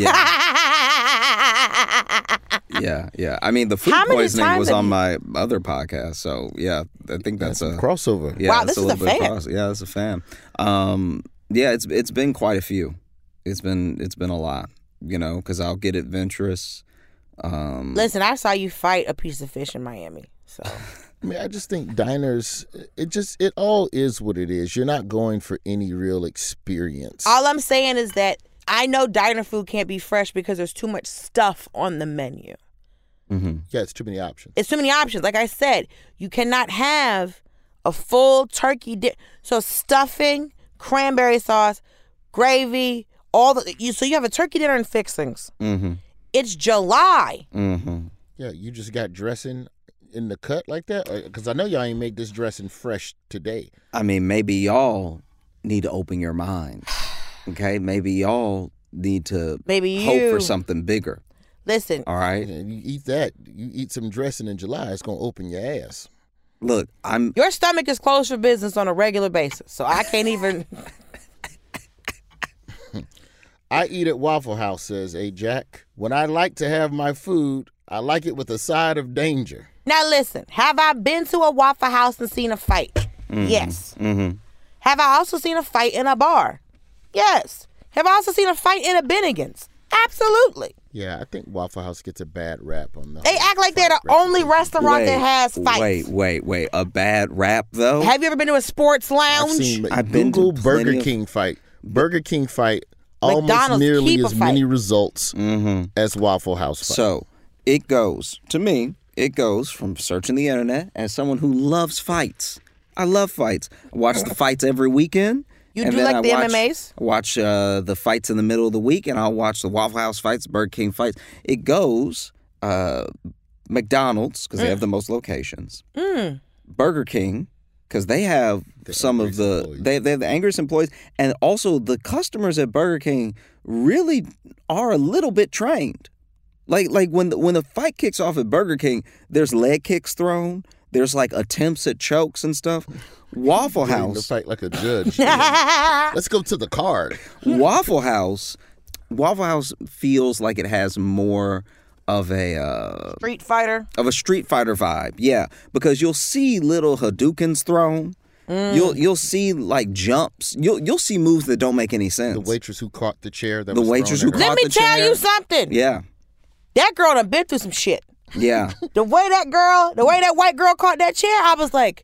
Yeah, yeah. I mean, the food How many poisoning times was have on you- my other podcast, so yeah, I think that's a Crossover. yeah. Wow, that's this a is a little bit fan. cross. Yeah, it's a fan. Um, yeah, it's it's been quite a few. It's been it's been a lot, you know, because I'll get adventurous. Um, Listen, I saw you fight a piece of fish in Miami. So I mean, I just think diners. It just it all is what it is. You're not going for any real experience. all I'm saying is that I know diner food can't be fresh because there's too much stuff on the menu. Yeah, it's too many options. It's too many options. Like I said, you cannot have a full turkey di- so stuffing, cranberry sauce, gravy, all the you so you have a turkey dinner and fixings. mm-hmm, It's July. mm-hmm. Yeah, you just got dressing in the cut like that? Because I know y'all ain't make this dressing fresh today. I mean, maybe y'all need to open your mind. Okay, maybe y'all need to Maybe hope you- for something bigger. Listen, All right. And you eat that, you eat some dressing in July, it's going to open your ass. Look, I'm your stomach is closed for business on a regular basis, so I can't even. I eat at Waffle House, says A. Jack. When I like to have my food, I like it with a side of danger. Now listen, have I been to a Waffle House and seen a fight? Yes. Mm-hmm. Have I also seen a fight in a bar? Yes. Have I also seen a fight in a Bennigan's? Absolutely. Yeah, I think Waffle House gets a bad rap on the. They act like they're the only restaurant Wait, that has fights. Wait, wait, wait. A bad rap though? Have you ever been to a sports I've lounge? seen I've been Google to plenty Burger of- King fight. Burger King fight almost McDonald's nearly keep a as fight. many results Mm-hmm. as Waffle House fight. So it goes, to me, it goes from searching the internet as someone who loves fights. I love fights. I watch the fights every weekend. You and do then like I the watch, M M As? I watch uh, the fights in the middle of the week, and I'll watch the Waffle House fights, Burger King fights. It goes uh, McDonald's, because they have the most locations. Mm. Burger King, because they have The some of angriest the employees. they, they have the angriest employees, and also the customers at Burger King really are a little bit trained. Like like when the, when the fight kicks off at Burger King, there's leg kicks thrown, there's like attempts at chokes and stuff. Waffle Ready to House, fight like a judge. Let's go to the card. Waffle House, Waffle House feels like it has more of a uh, Street Fighter. of a Street Fighter vibe, yeah, because you'll see little Hadoukens thrown. Mm. You'll you'll see like jumps. You'll you'll see moves that don't make any sense. The waitress who caught the chair. That The was waitress thrown who at her. caught Let me the tell chair. you something. Yeah, That girl done been through some shit. yeah. The way that girl, the way that white girl caught that chair, I was like,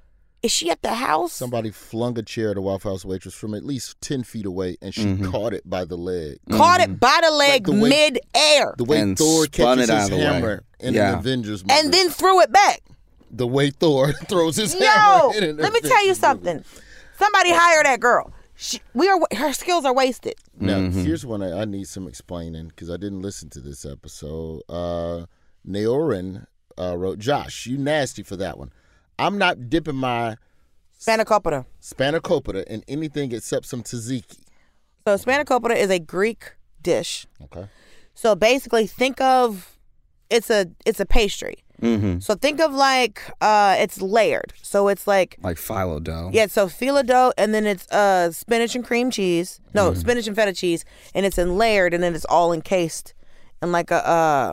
is she at the house? Somebody flung a chair at a Waffle House waitress from at least ten feet away, and she Mm-hmm. caught it by the leg. Caught it by the leg Like the way- mid-air. The way And Thor spun catches it out his of the way. hammer in Yeah. an Avengers movie. And then threw it back. the way Thor throws his Yo, hammer in an let me tell you Avengers movie. something. Somebody hire that girl. She, we are. Her skills are wasted. Now, Mm-hmm. here's one I, I need some explaining because I didn't listen to this episode. Uh, Naorin uh, wrote, Josh, you nasty for that one. I'm not dipping my Spanakopita. spanakopita in anything except some tzatziki. So spanakopita is a Greek dish. Okay. So basically, think of it's a it's a pastry. Mm-hmm. So think of like uh, it's layered. So it's like Like phyllo dough. yeah. So phyllo dough, and then it's uh spinach and cream cheese. No, Mm-hmm. spinach and feta cheese, and it's in layered, and then it's all encased in like a uh,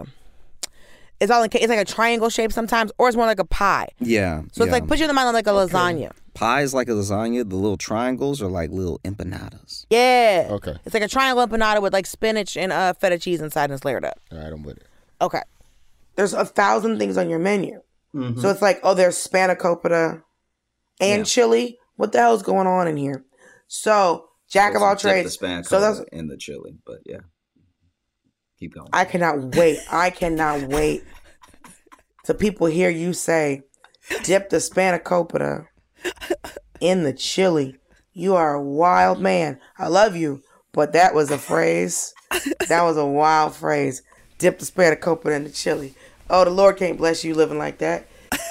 it's all encased. It's like a triangle shape sometimes, or it's more like a pie. Yeah. So it's yeah. like put you in the mind like a lasagna. Pies like a lasagna. The little triangles are like little empanadas. Yeah. Okay. It's like a triangle empanada with like spinach and uh, feta cheese inside, and it's layered up. All right, I'm with it. Okay. There's a thousand things on your menu. So it's like, oh, there's spanakopita and Yeah. chili. What the hell's going on in here? So, jack of all Dip trades. The So that's in the chili, but yeah, keep going. I cannot wait. I cannot wait till people hear you say, dip the spanakopita in the chili. You are a wild man. I love you, but that was a phrase. That was a wild phrase. Dip the spanakopita in the chili. Oh, the Lord can't bless you living like that.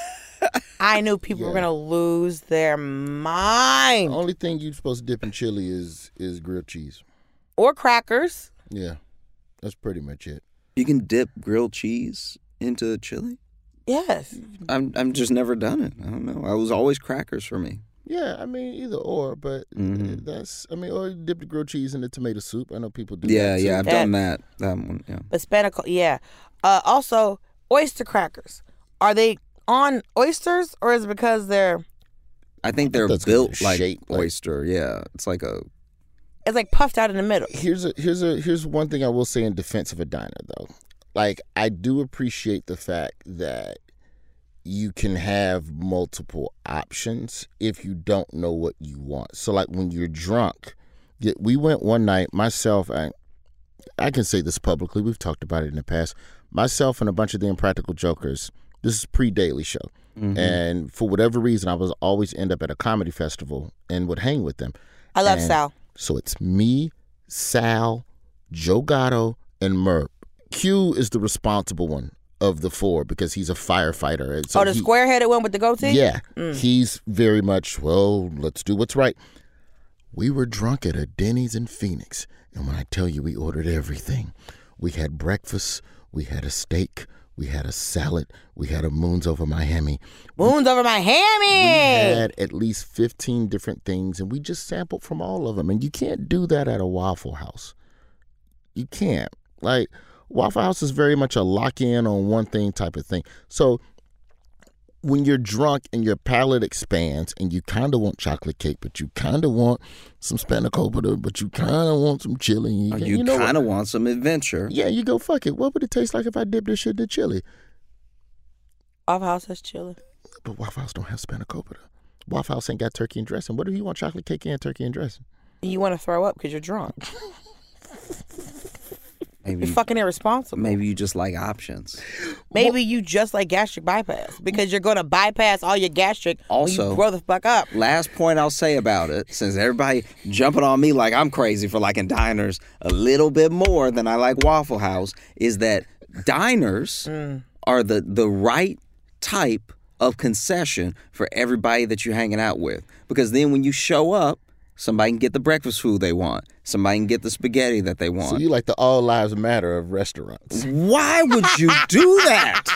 I knew people were gonna lose their mind. The only thing you're supposed to dip in chili is is grilled cheese. Or crackers. Yeah, that's pretty much it. You can dip grilled cheese into chili. Yes. I'm I'm just never done it. I don't know. I was always crackers for me. Yeah, I mean either or, but Mhm. that's I mean, or you dip the grilled cheese in the tomato soup. I know people do. Yeah, that too. yeah. I've That- done that. That one. Yeah. But spanakopita, yeah. Uh, also, oyster crackers. Are they on oysters, or is it because they're? I think they're That's 'cause built they're like shaped like- oyster. Yeah, it's like a. It's like puffed out in the middle. Here's a here's a here's one thing I will say in defense of a diner though. Like I do appreciate the fact that you can have multiple options if you don't know what you want. So like when you're drunk, yeah, we went one night, myself, I, I can say this publicly, we've talked about it in the past, myself and a bunch of the Impractical Jokers, this is pre-Daily Show. Mm-hmm. And for whatever reason, I was always end up at a comedy festival and would hang with them. I love And Sal. So it's me, Sal, Joe Gatto, and Merp. Q is the responsible one of the four because he's a firefighter. And so Oh, the he- square-headed one with the goatee? Yeah. Mm. He's very much, well, let's do what's right. We were drunk at a Denny's in Phoenix. And when I tell you we ordered everything, we had breakfast, we had a steak, we had a salad, we had a Moons Over Miami. Moons over my We hammy. had at least fifteen different things, and we just sampled from all of them. And you can't do that at a Waffle House. You can't. Like, Waffle House is very much a lock in on one thing type of thing. So when you're drunk and your palate expands and you kind of want chocolate cake, but you kind of want some spanakopita, but you kind of want some chili. You, you, you know kind of want some adventure. Yeah, you go, fuck it. What would it taste like if I dipped this shit in chili? Waffle House has chili. But Waffle House don't have spanakopita. Waffle House ain't got turkey and dressing. What if you want chocolate cake and turkey and dressing? You want to throw up because you're drunk. Maybe you're fucking irresponsible. Maybe you just like options. Maybe well, you just like gastric bypass because you're going to bypass all your gastric also, when you grow the fuck up. Last point I'll say about it, since everybody jumping on me like I'm crazy for liking diners a little bit more than I like Waffle House, is that diners mm. are the, the right type of concession for everybody that you're hanging out with. Because then when you show up, somebody can get the breakfast food they want. Somebody can get the spaghetti that they want. So you like the all lives matter of restaurants. Why would you do that?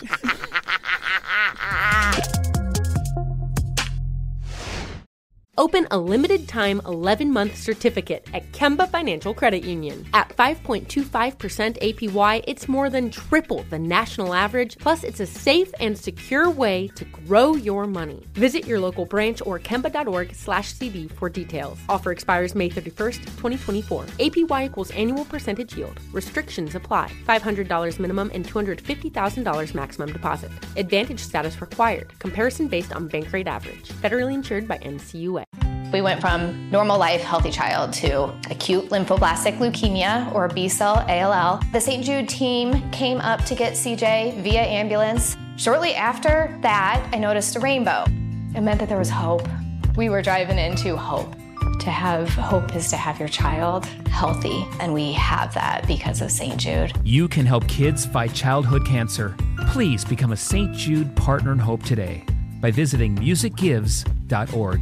Open a limited-time eleven-month certificate at Kemba Financial Credit Union. At five point two five percent A P Y, it's more than triple the national average, plus it's a safe and secure way to grow your money. Visit your local branch or kemba.org slash CD for details. Offer expires May thirty-first, twenty twenty-four. A P Y equals annual percentage yield. Restrictions apply. five hundred dollars minimum and two hundred fifty thousand dollars maximum deposit. Advantage status required. Comparison based on bank rate average. Federally insured by N C U A. We went from normal life, healthy child to acute lymphoblastic leukemia, or B-cell A L L. The Saint Jude team came up to get C J via ambulance. Shortly after that, I noticed a rainbow. It meant that there was hope. We were driving into hope. To have hope is to have your child healthy, and we have that because of Saint Jude. You can help kids fight childhood cancer. Please become a Saint Jude Partner in Hope today by visiting music gives dot org.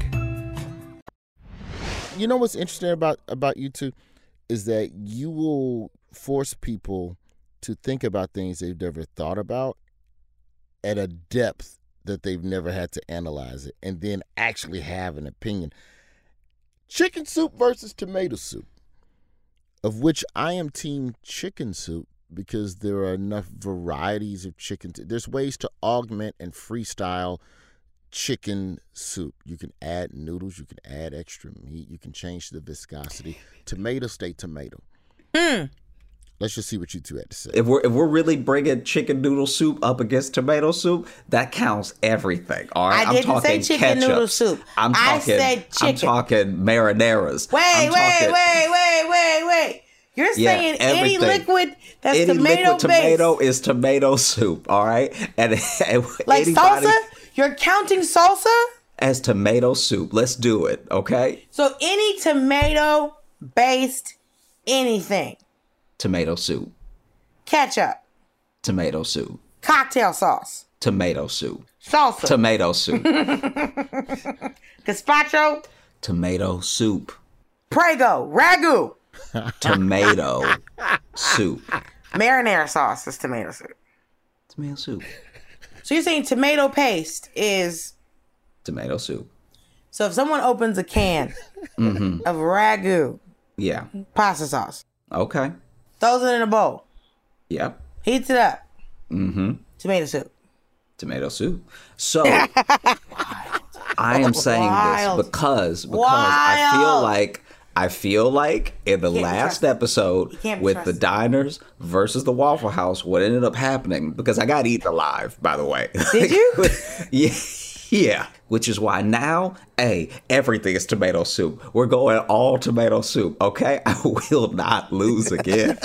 You know what's interesting about, about you two is that you will force people to think about things they've never thought about at a depth that they've never had to analyze it and then actually have an opinion. Chicken soup versus tomato soup, of which I am team chicken soup because there are enough varieties of chicken. To, there's ways to augment and freestyle chicken soup. You can add noodles, you can add extra meat, you can change the viscosity. Tomato stay tomato. Mm. Let's just see what you two had to say. If we're if we're really bringing chicken noodle soup up against tomato soup, that counts everything. All right, I didn't I'm talking say chicken ketchup. noodle soup. I'm talking, I said chicken. I'm talking marinaras. Wait, I'm wait, talking, wait, wait, wait, wait. You're yeah, saying everything. any liquid that's any tomato liquid based. tomato is tomato soup. All right, and, and like anybody, salsa. You're counting salsa as tomato soup. Let's do it, okay? So any tomato-based anything. Tomato soup. Ketchup. Tomato soup. Cocktail sauce. Tomato soup. Salsa. Tomato soup. Gazpacho. Tomato soup. Prego. Ragu. Tomato soup. Marinara sauce is tomato soup. Tomato soup. So you're saying tomato paste is tomato soup. So if someone opens a can mm-hmm. of ragu, yeah, pasta sauce, okay, throws it in a bowl, yep, heats it up, mm-hmm, tomato soup, tomato soup. So I am saying Wild. this because because Wild. I feel like. I feel like in the last episode with the diners versus the Waffle House, what ended up happening, because I got eaten alive, by the way. Did you? yeah. Yeah. Which is why now, hey, everything is tomato soup. We're going all tomato soup, okay? I will not lose again.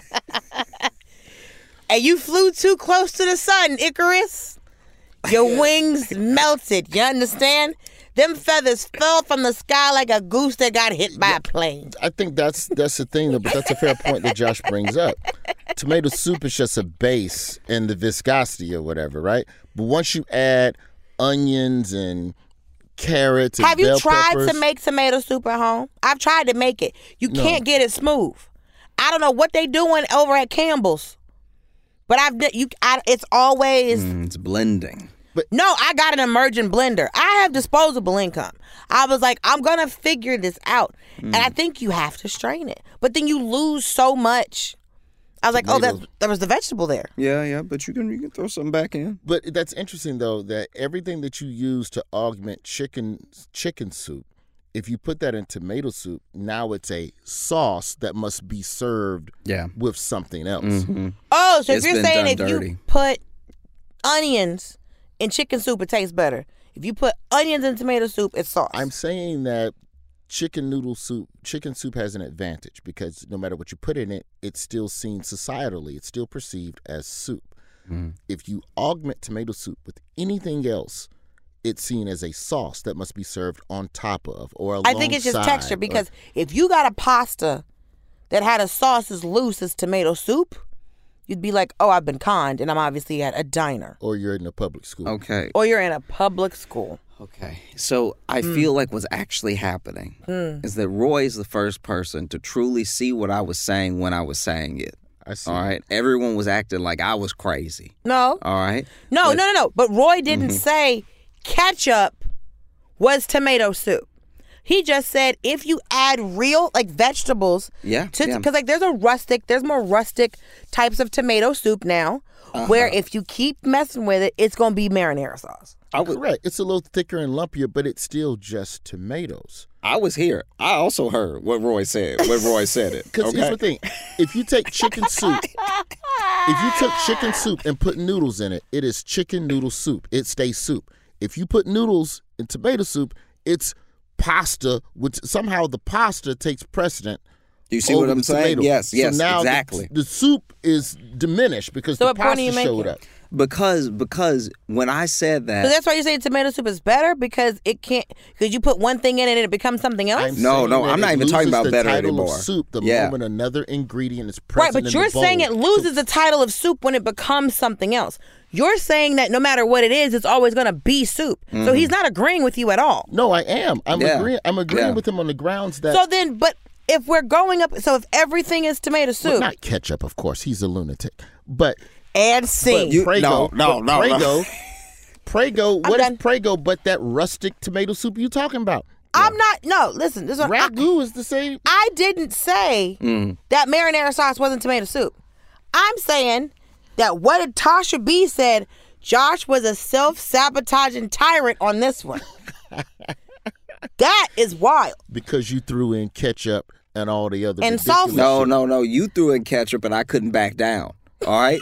Hey, you flew too close to the sun, Icarus. Your wings melted, you understand? Them feathers fell from the sky like a goose that got hit by a plane. I think that's that's the thing, though, but that's a fair point that Josh brings up. Tomato soup is just a base and the viscosity or whatever, right? But once you add onions and carrots and Have you bell tried peppers, to make tomato soup at home? I've tried to make it. You No. can't get it smooth. I don't know what they doing over at Campbell's, but I've d- you. I, it's always Mm, it's blending. no. I got an emergent blender. I have disposable income. I was like, I'm gonna figure this out, Mm. and I think you have to strain it, but then you lose so much I was like, oh, tomatoes. that that was the vegetable there. Yeah, yeah, but you can you can throw something back in. But that's interesting, though, that everything that you use to augment chicken chicken soup, if you put that in tomato soup, now it's a sauce that must be served Yeah. with something else. Mm-hmm. Oh, so It's if you're been saying done if dirty. you put onions in chicken soup, it tastes better. If you put onions in tomato soup, it's sauce. I'm saying that chicken noodle soup, chicken soup has an advantage because no matter what you put in it, it's still seen societally. It's still perceived as soup. Mm. If you augment tomato soup with anything else, it's seen as a sauce that must be served on top of or alongside. I think it's just texture or- because if you got a pasta that had a sauce as loose as tomato soup, you'd be like, oh, I've been conned, and I'm obviously at a diner. or you're in a public school. Okay. Or you're in a public school. Okay. So I Hmm. feel like what's actually happening is that Roy is the first person to truly see what I was saying when I was saying it. I see. All right. Everyone was acting like I was crazy. No. All right. No, But- no, no, no. But Roy didn't Mm-hmm. say ketchup was tomato soup. He just said if you add real like vegetables, Yeah, to yeah. because like there's a rustic, there's more rustic types of tomato soup now, Uh-huh. where if you keep messing with it, it's gonna be marinara sauce. I was Correct. It's a little thicker and lumpier, but it's still just tomatoes. I was here. I also heard what Roy said when Roy said it. Because Okay. here's the thing: if you take chicken soup, if you took chicken soup and put noodles in it, it is chicken noodle soup. It stays soup. If you put noodles in tomato soup, it's pasta, which somehow the pasta takes precedent. Do you see over what I'm the saying? tomato. Yes, yes, so now the- exactly. The, soup is diminished because So the what point are pasta you showed making? up. Because because when I said So that, that's why you're saying tomato soup is better because it can't because you put one thing in it and it becomes something else. I'm No, saying no, that I'm not it even talking loses about the better title anymore. Of soup the Yeah. moment another ingredient is Right, present but in you're the bowl. saying it loses the title of soup when it becomes something else. You're saying that no matter what it is, it's always going to be soup. So he's not agreeing with you at all. No, I am. I'm Yeah. agreeing. I'm agreeing Yeah. with him on the grounds that. So then, but if we're going up, so if everything is tomato Well, soup not ketchup, of course. He's a lunatic. But and scene, You- Prego, no, no, but no, Prego, no. Prego. What is done. Prego? But that rustic tomato soup you talking about? I'm not. No, listen. This one. I, Ragu is the same. I didn't say Mm. that marinara sauce wasn't tomato soup. I'm saying that what did Tasha B said. Josh was a self-sabotaging tyrant on this one. That is wild. Because you threw in ketchup and all the other And ridiculous salsa. no, shit. no, no, you threw in ketchup and I couldn't back down. All right.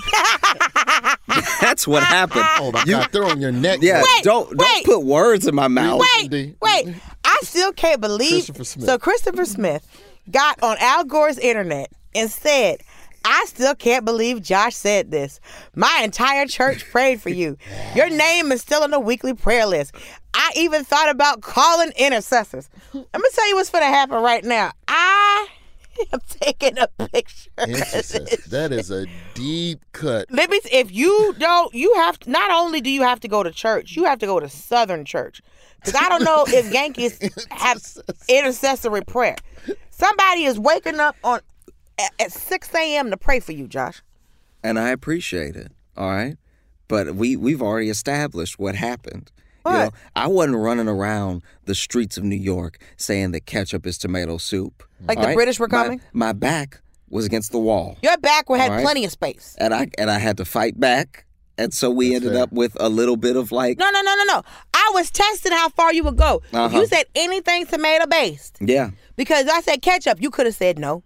That's what happened. Oh my You- God! They're on your neck. Yeah, bro. Wait, don't don't wait. put words in my mouth. Wait, Indeed. wait. I still can't believe. Christopher Smith. So Christopher Smith got on Al Gore's internet and said, I still can't believe Josh said this. My entire church prayed for you. Your name is still on the weekly prayer list. I even thought about calling intercessors. I'm going to tell you what's going to happen right now. I am taking a picture. Interesting. That is a deep cut. Let me. If you don't, you have to. Not only do you have to go to church, you have to go to Southern Church, because I don't know if Yankees have intercessory prayer. Somebody is waking up on at, at six a.m. to pray for you, Josh. And I appreciate it. All right. But we, we've already established what happened. You know, What? I wasn't running around the streets of New York saying that ketchup is tomato soup. Like all the British were My- coming? My, back was against the wall. Your back had All right. plenty of space. And I and I had to fight back. And so we ended fair. up with a little bit of like, No, no, no, no, no. I was testing how far you would go. If Uh-huh. you said anything tomato based, yeah. because I said ketchup, you could have said no.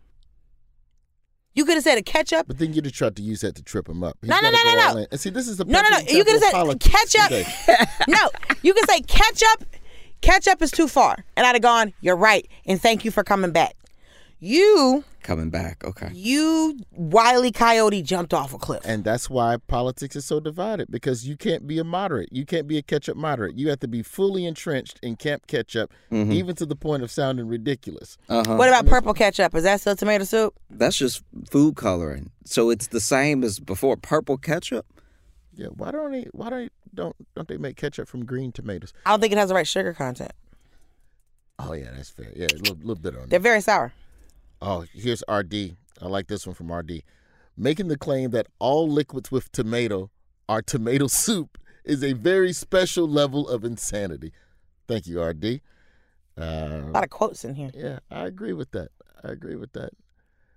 You could have said a ketchup. But then you'd have tried to use that to trip him up. He's No, no, gotta no, go no, all no. in. And see, this is the No, no, no. perfect You could have example said of politics ketchup. today. No, you could say ketchup. Ketchup is too far. And I'd have gone, you're right. And thank you for coming back. You, Coming back. Okay. you Wile E. Coyote jumped off a cliff. And that's why politics is so divided, because you can't be a moderate. You can't be a ketchup moderate. You have to be fully entrenched in Camp Ketchup, Mm-hmm. even to the point of sounding ridiculous. Uh-huh. What about purple ketchup? Is that still tomato soup? That's just food coloring. So it's the same as before. Purple ketchup? Yeah, why don't they? Why don't don't don't they make ketchup from green tomatoes? I don't think it has the right sugar content. Oh yeah, that's fair. Yeah, a little, little bit on They're that. very sour. Oh, here's R D. I like this one from R D. Making the claim that all liquids with tomato are tomato soup is a very special level of insanity. Thank you, R D. Uh, A lot of quotes in here. Yeah, I agree with that. I agree with that.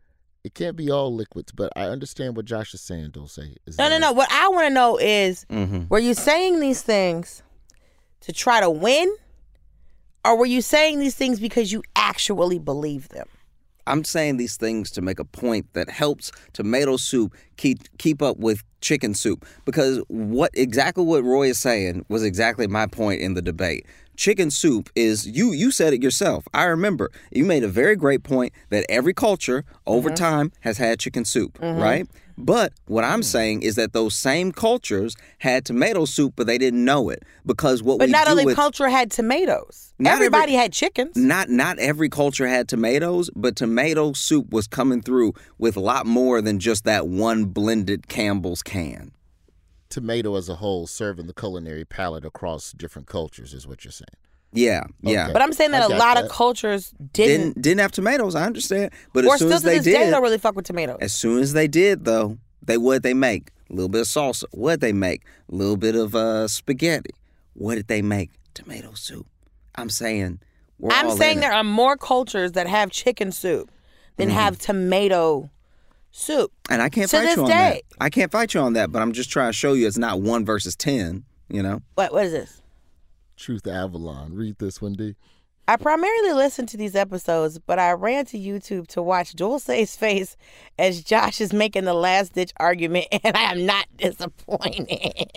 It can't be all liquids, but I understand what Josh is saying, Dulce. Is No, no, that- no. What I want to know is, Mm-hmm. were you saying these things to try to win? Or were you saying these things because you actually believe them? I'm saying these things to make a point that helps tomato soup keep keep up with chicken soup. Because what exactly what Roy is saying was exactly my point in the debate. Chicken soup is, you you said it yourself. I remember. You made a very great point that every culture over time has had chicken soup, right? But what I'm saying is that those same cultures had tomato soup, but they didn't know it. Because what But we not do only with... culture had tomatoes. Not every- Everybody had chickens. Not not every culture had tomatoes, but tomato soup was coming through with a lot more than just that one blended Campbell's can. Tomato as a whole serving the culinary palette across different cultures is what you're saying. Yeah, yeah. Okay. But I'm saying that I a got lot that. of cultures didn't. Didn't didn't have tomatoes, I understand. But or as soon still as to they this day did, don't really fuck with tomatoes. as soon as they did though, they what they make? A little bit of salsa. What they make? A little bit of uh, spaghetti. What did they make? Tomato soup. I'm saying we're I'm all saying in there it. are more cultures that have chicken soup than Mm-hmm. have tomato soup. And I can't to fight this you on day. that. I can't fight you on that, but I'm just trying to show you it's not one versus ten, you know? What what is this? Truth Avalon. Read this one, D. I primarily listen to these episodes, but I ran to YouTube to watch Dulce's face as Josh is making the last ditch argument, and I am not disappointed.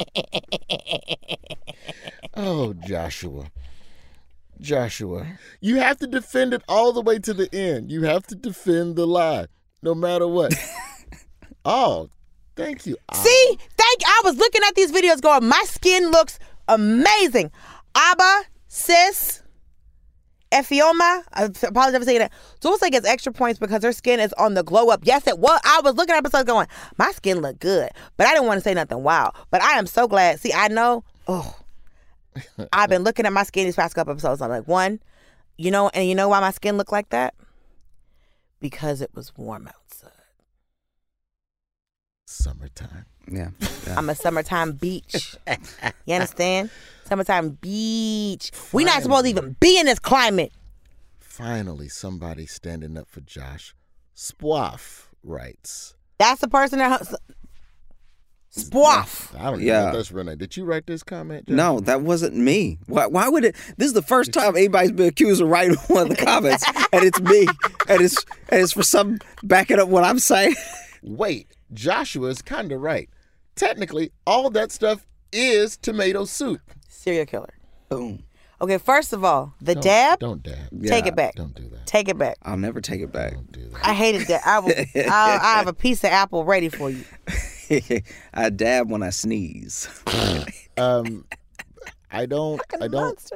Oh, Joshua. Joshua. You have to defend it all the way to the end. You have to defend the lie, no matter what. Oh, thank you. See, thank. I was looking at these videos, going, my skin looks amazing. Abba, sis, Efioma, I apologize for saying that. Dulce gets extra points because her skin is on the glow up. Yes, it was. I was looking at episodes going, my skin looked good, but I didn't want to say nothing wow. But I am so glad. See, I know. Oh, I've been looking at my skin these past couple episodes. I'm like, one, you know, and you know why my skin looked like that? Because it was warm outside. Summertime. Yeah. yeah. I'm a summertime beach. You understand? Summertime beach. We not supposed to even be in this climate. Finally, somebody standing up for Josh. Spoff writes. That's the person that. Spoff. I don't know Yeah. if that's real name. Did you write this comment, Josh? No, that wasn't me. Why, why would it? This is the first time anybody's been accused of writing one of the comments, and it's me, and it's and it's for some backing up what I'm saying. Wait, Joshua is kind of right. Technically, all that stuff is tomato soup. Serial killer. Boom. Okay, first of all, the Don't- dab. Don't dab. Take Yeah. it back. Don't do that. Take it back. I'll never take it back. Don't do that. I hated that. I will. I, I have a piece of apple ready for you. I dab when I sneeze. Um, I don't. I don't. Monster.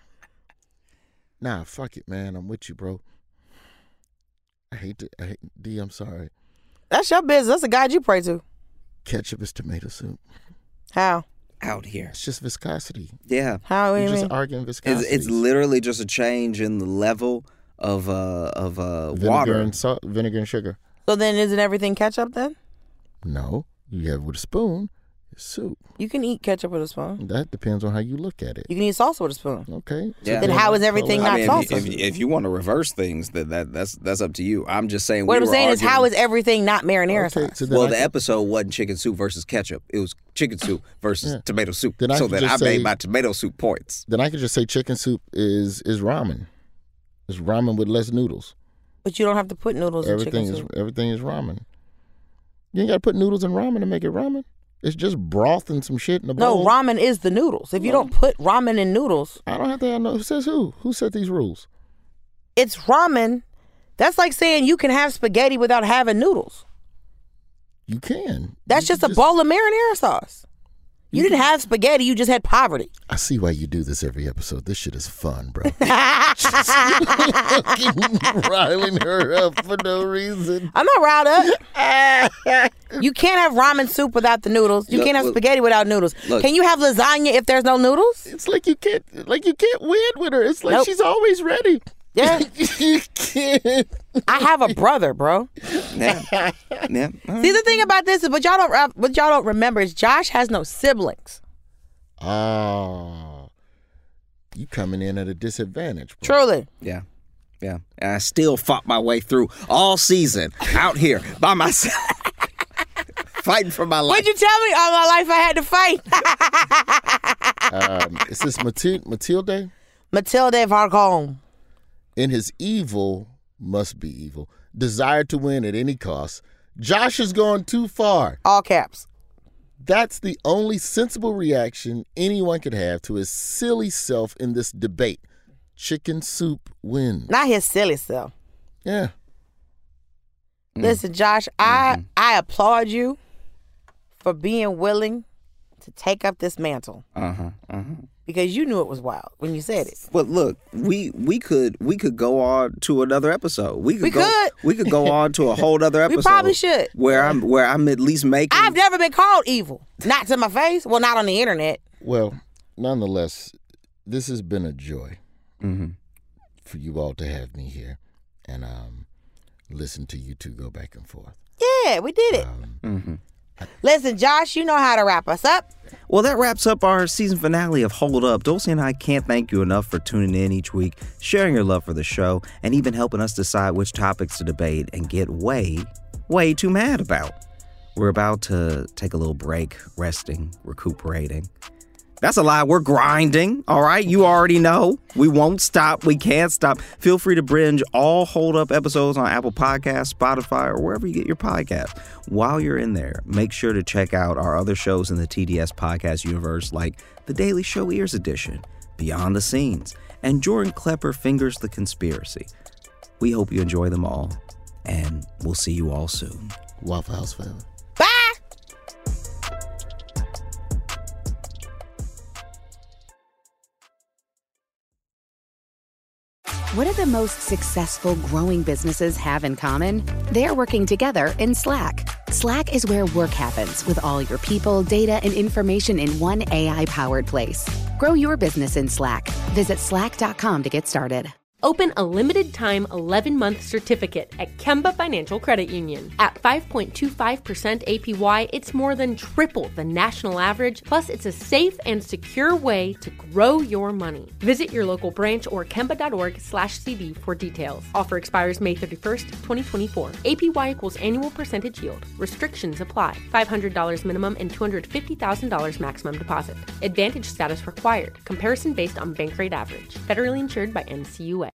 Nah, fuck it, man. I'm with you, bro. I hate to. I hate, D, I'm sorry. That's your business. That's the God you pray to. Ketchup is tomato soup. How? Out here. It's just viscosity. Yeah. How? What do You're you just mean? arguing It's, viscosity. it's literally just a change in the level of uh of uh vinegar water. and salt, vinegar and sugar. So then, isn't everything ketchup then? No, you have with a spoon. It's soup. You can eat ketchup with a spoon. That depends on how you look at it. You can eat salsa with a spoon. Okay. Yeah. Then how is everything I not mean, if, salsa? you- if, if you want to reverse things, that, that that's that's up to you. I'm just saying. What we I'm were saying is, how arguing- is everything not marinara Okay, sauce? so then Well, I the can- episode wasn't chicken soup versus ketchup. It was chicken soup versus Yeah. tomato soup. Then I so could that just I made say- my tomato soup points. Then I could just say chicken soup is is ramen. It's ramen with less noodles. But you don't have to put noodles in Everything chicken is soup. everything is ramen. You ain't got to put noodles in ramen to make it ramen. It's just broth and some shit in a No, bowl. ramen is the noodles. If you don't put ramen in noodles, I don't have to know who says who. Who set these rules? it's ramen. That's like saying you can have spaghetti without having noodles. You can. That's You just a can bowl of marinara sauce. You didn't have spaghetti. You just had poverty. I see why you do this every episode. This shit is fun, bro. Riling her up for no reason. I'm not riled up. You can't have ramen soup without the noodles. You Look, can't have look- spaghetti without noodles. look. Can you have lasagna if there's no noodles? It's like you can't, like you can't win with her. It's like Nope. she's always ready. Yeah. You can't. I have a brother, bro. Yeah. yeah. See, the thing about this is what y'all don't what y'all don't remember is Josh has no siblings. Oh, you coming in at a disadvantage, bro. Truly. Yeah. Yeah. And I still fought my way through all season out here by myself. Fighting for my life. What'd you tell me? All my life I had to fight. um, is this Matilde? Matilde? Matilde Vargone. In his evil, must be evil, desire to win at any cost, Josh has gone too far. All caps. That's the only sensible reaction anyone could have to his silly self in this debate. Chicken soup wins. Not his silly self. Yeah. Listen, Josh, I I applaud you for being willing to take up this mantle. Uh-huh. Uh-huh. Because you knew it was wild when you said it. But look, we we could we could go on to another episode. We could We go, could. We could go on to a whole other episode. We probably should. Where I'm where I'm at least making I've never been called evil. Not to my face. Well, not on the internet. Well, nonetheless, this has been a joy mm-hmm. for you all to have me here and um, listen to you two go back and forth. Yeah, we did it. Um, mm-hmm. Listen, Josh, you know how to wrap us up. Well, that wraps up our season finale of Hold Up. Dulcie and I can't thank you enough for tuning in each week, sharing your love for the show, and even helping us decide which topics to debate and get way, way too mad about. We're about to take a little break, resting, recuperating. That's a lie. We're grinding, all right? You already know. We won't stop. We can't stop. Feel free to binge all Hold Up episodes on Apple Podcasts, Spotify, or wherever you get your podcasts. While you're in there, make sure to check out our other shows in the T D S podcast universe, like The Daily Show Ears Edition, Beyond the Scenes, and Jordan Klepper Fingers the Conspiracy. We hope you enjoy them all, and we'll see you all soon. Waffle House forever. Bye. What do the most successful growing businesses have in common? They're working together in Slack. Slack is where work happens with all your people, data, and information in one A I-powered place. Grow your business in Slack. Visit slack dot com to get started. Open a limited-time eleven-month certificate at Kemba Financial Credit Union. At five point two five percent A P Y, it's more than triple the national average, plus it's a safe and secure way to grow your money. Visit your local branch or kemba.org slash CD for details. Offer expires May thirty-first, twenty twenty-four. A P Y equals annual percentage yield. Restrictions apply. five hundred dollars minimum and two hundred fifty thousand dollars maximum deposit. Advantage status required. Comparison based on bank rate average. Federally insured by N C U A.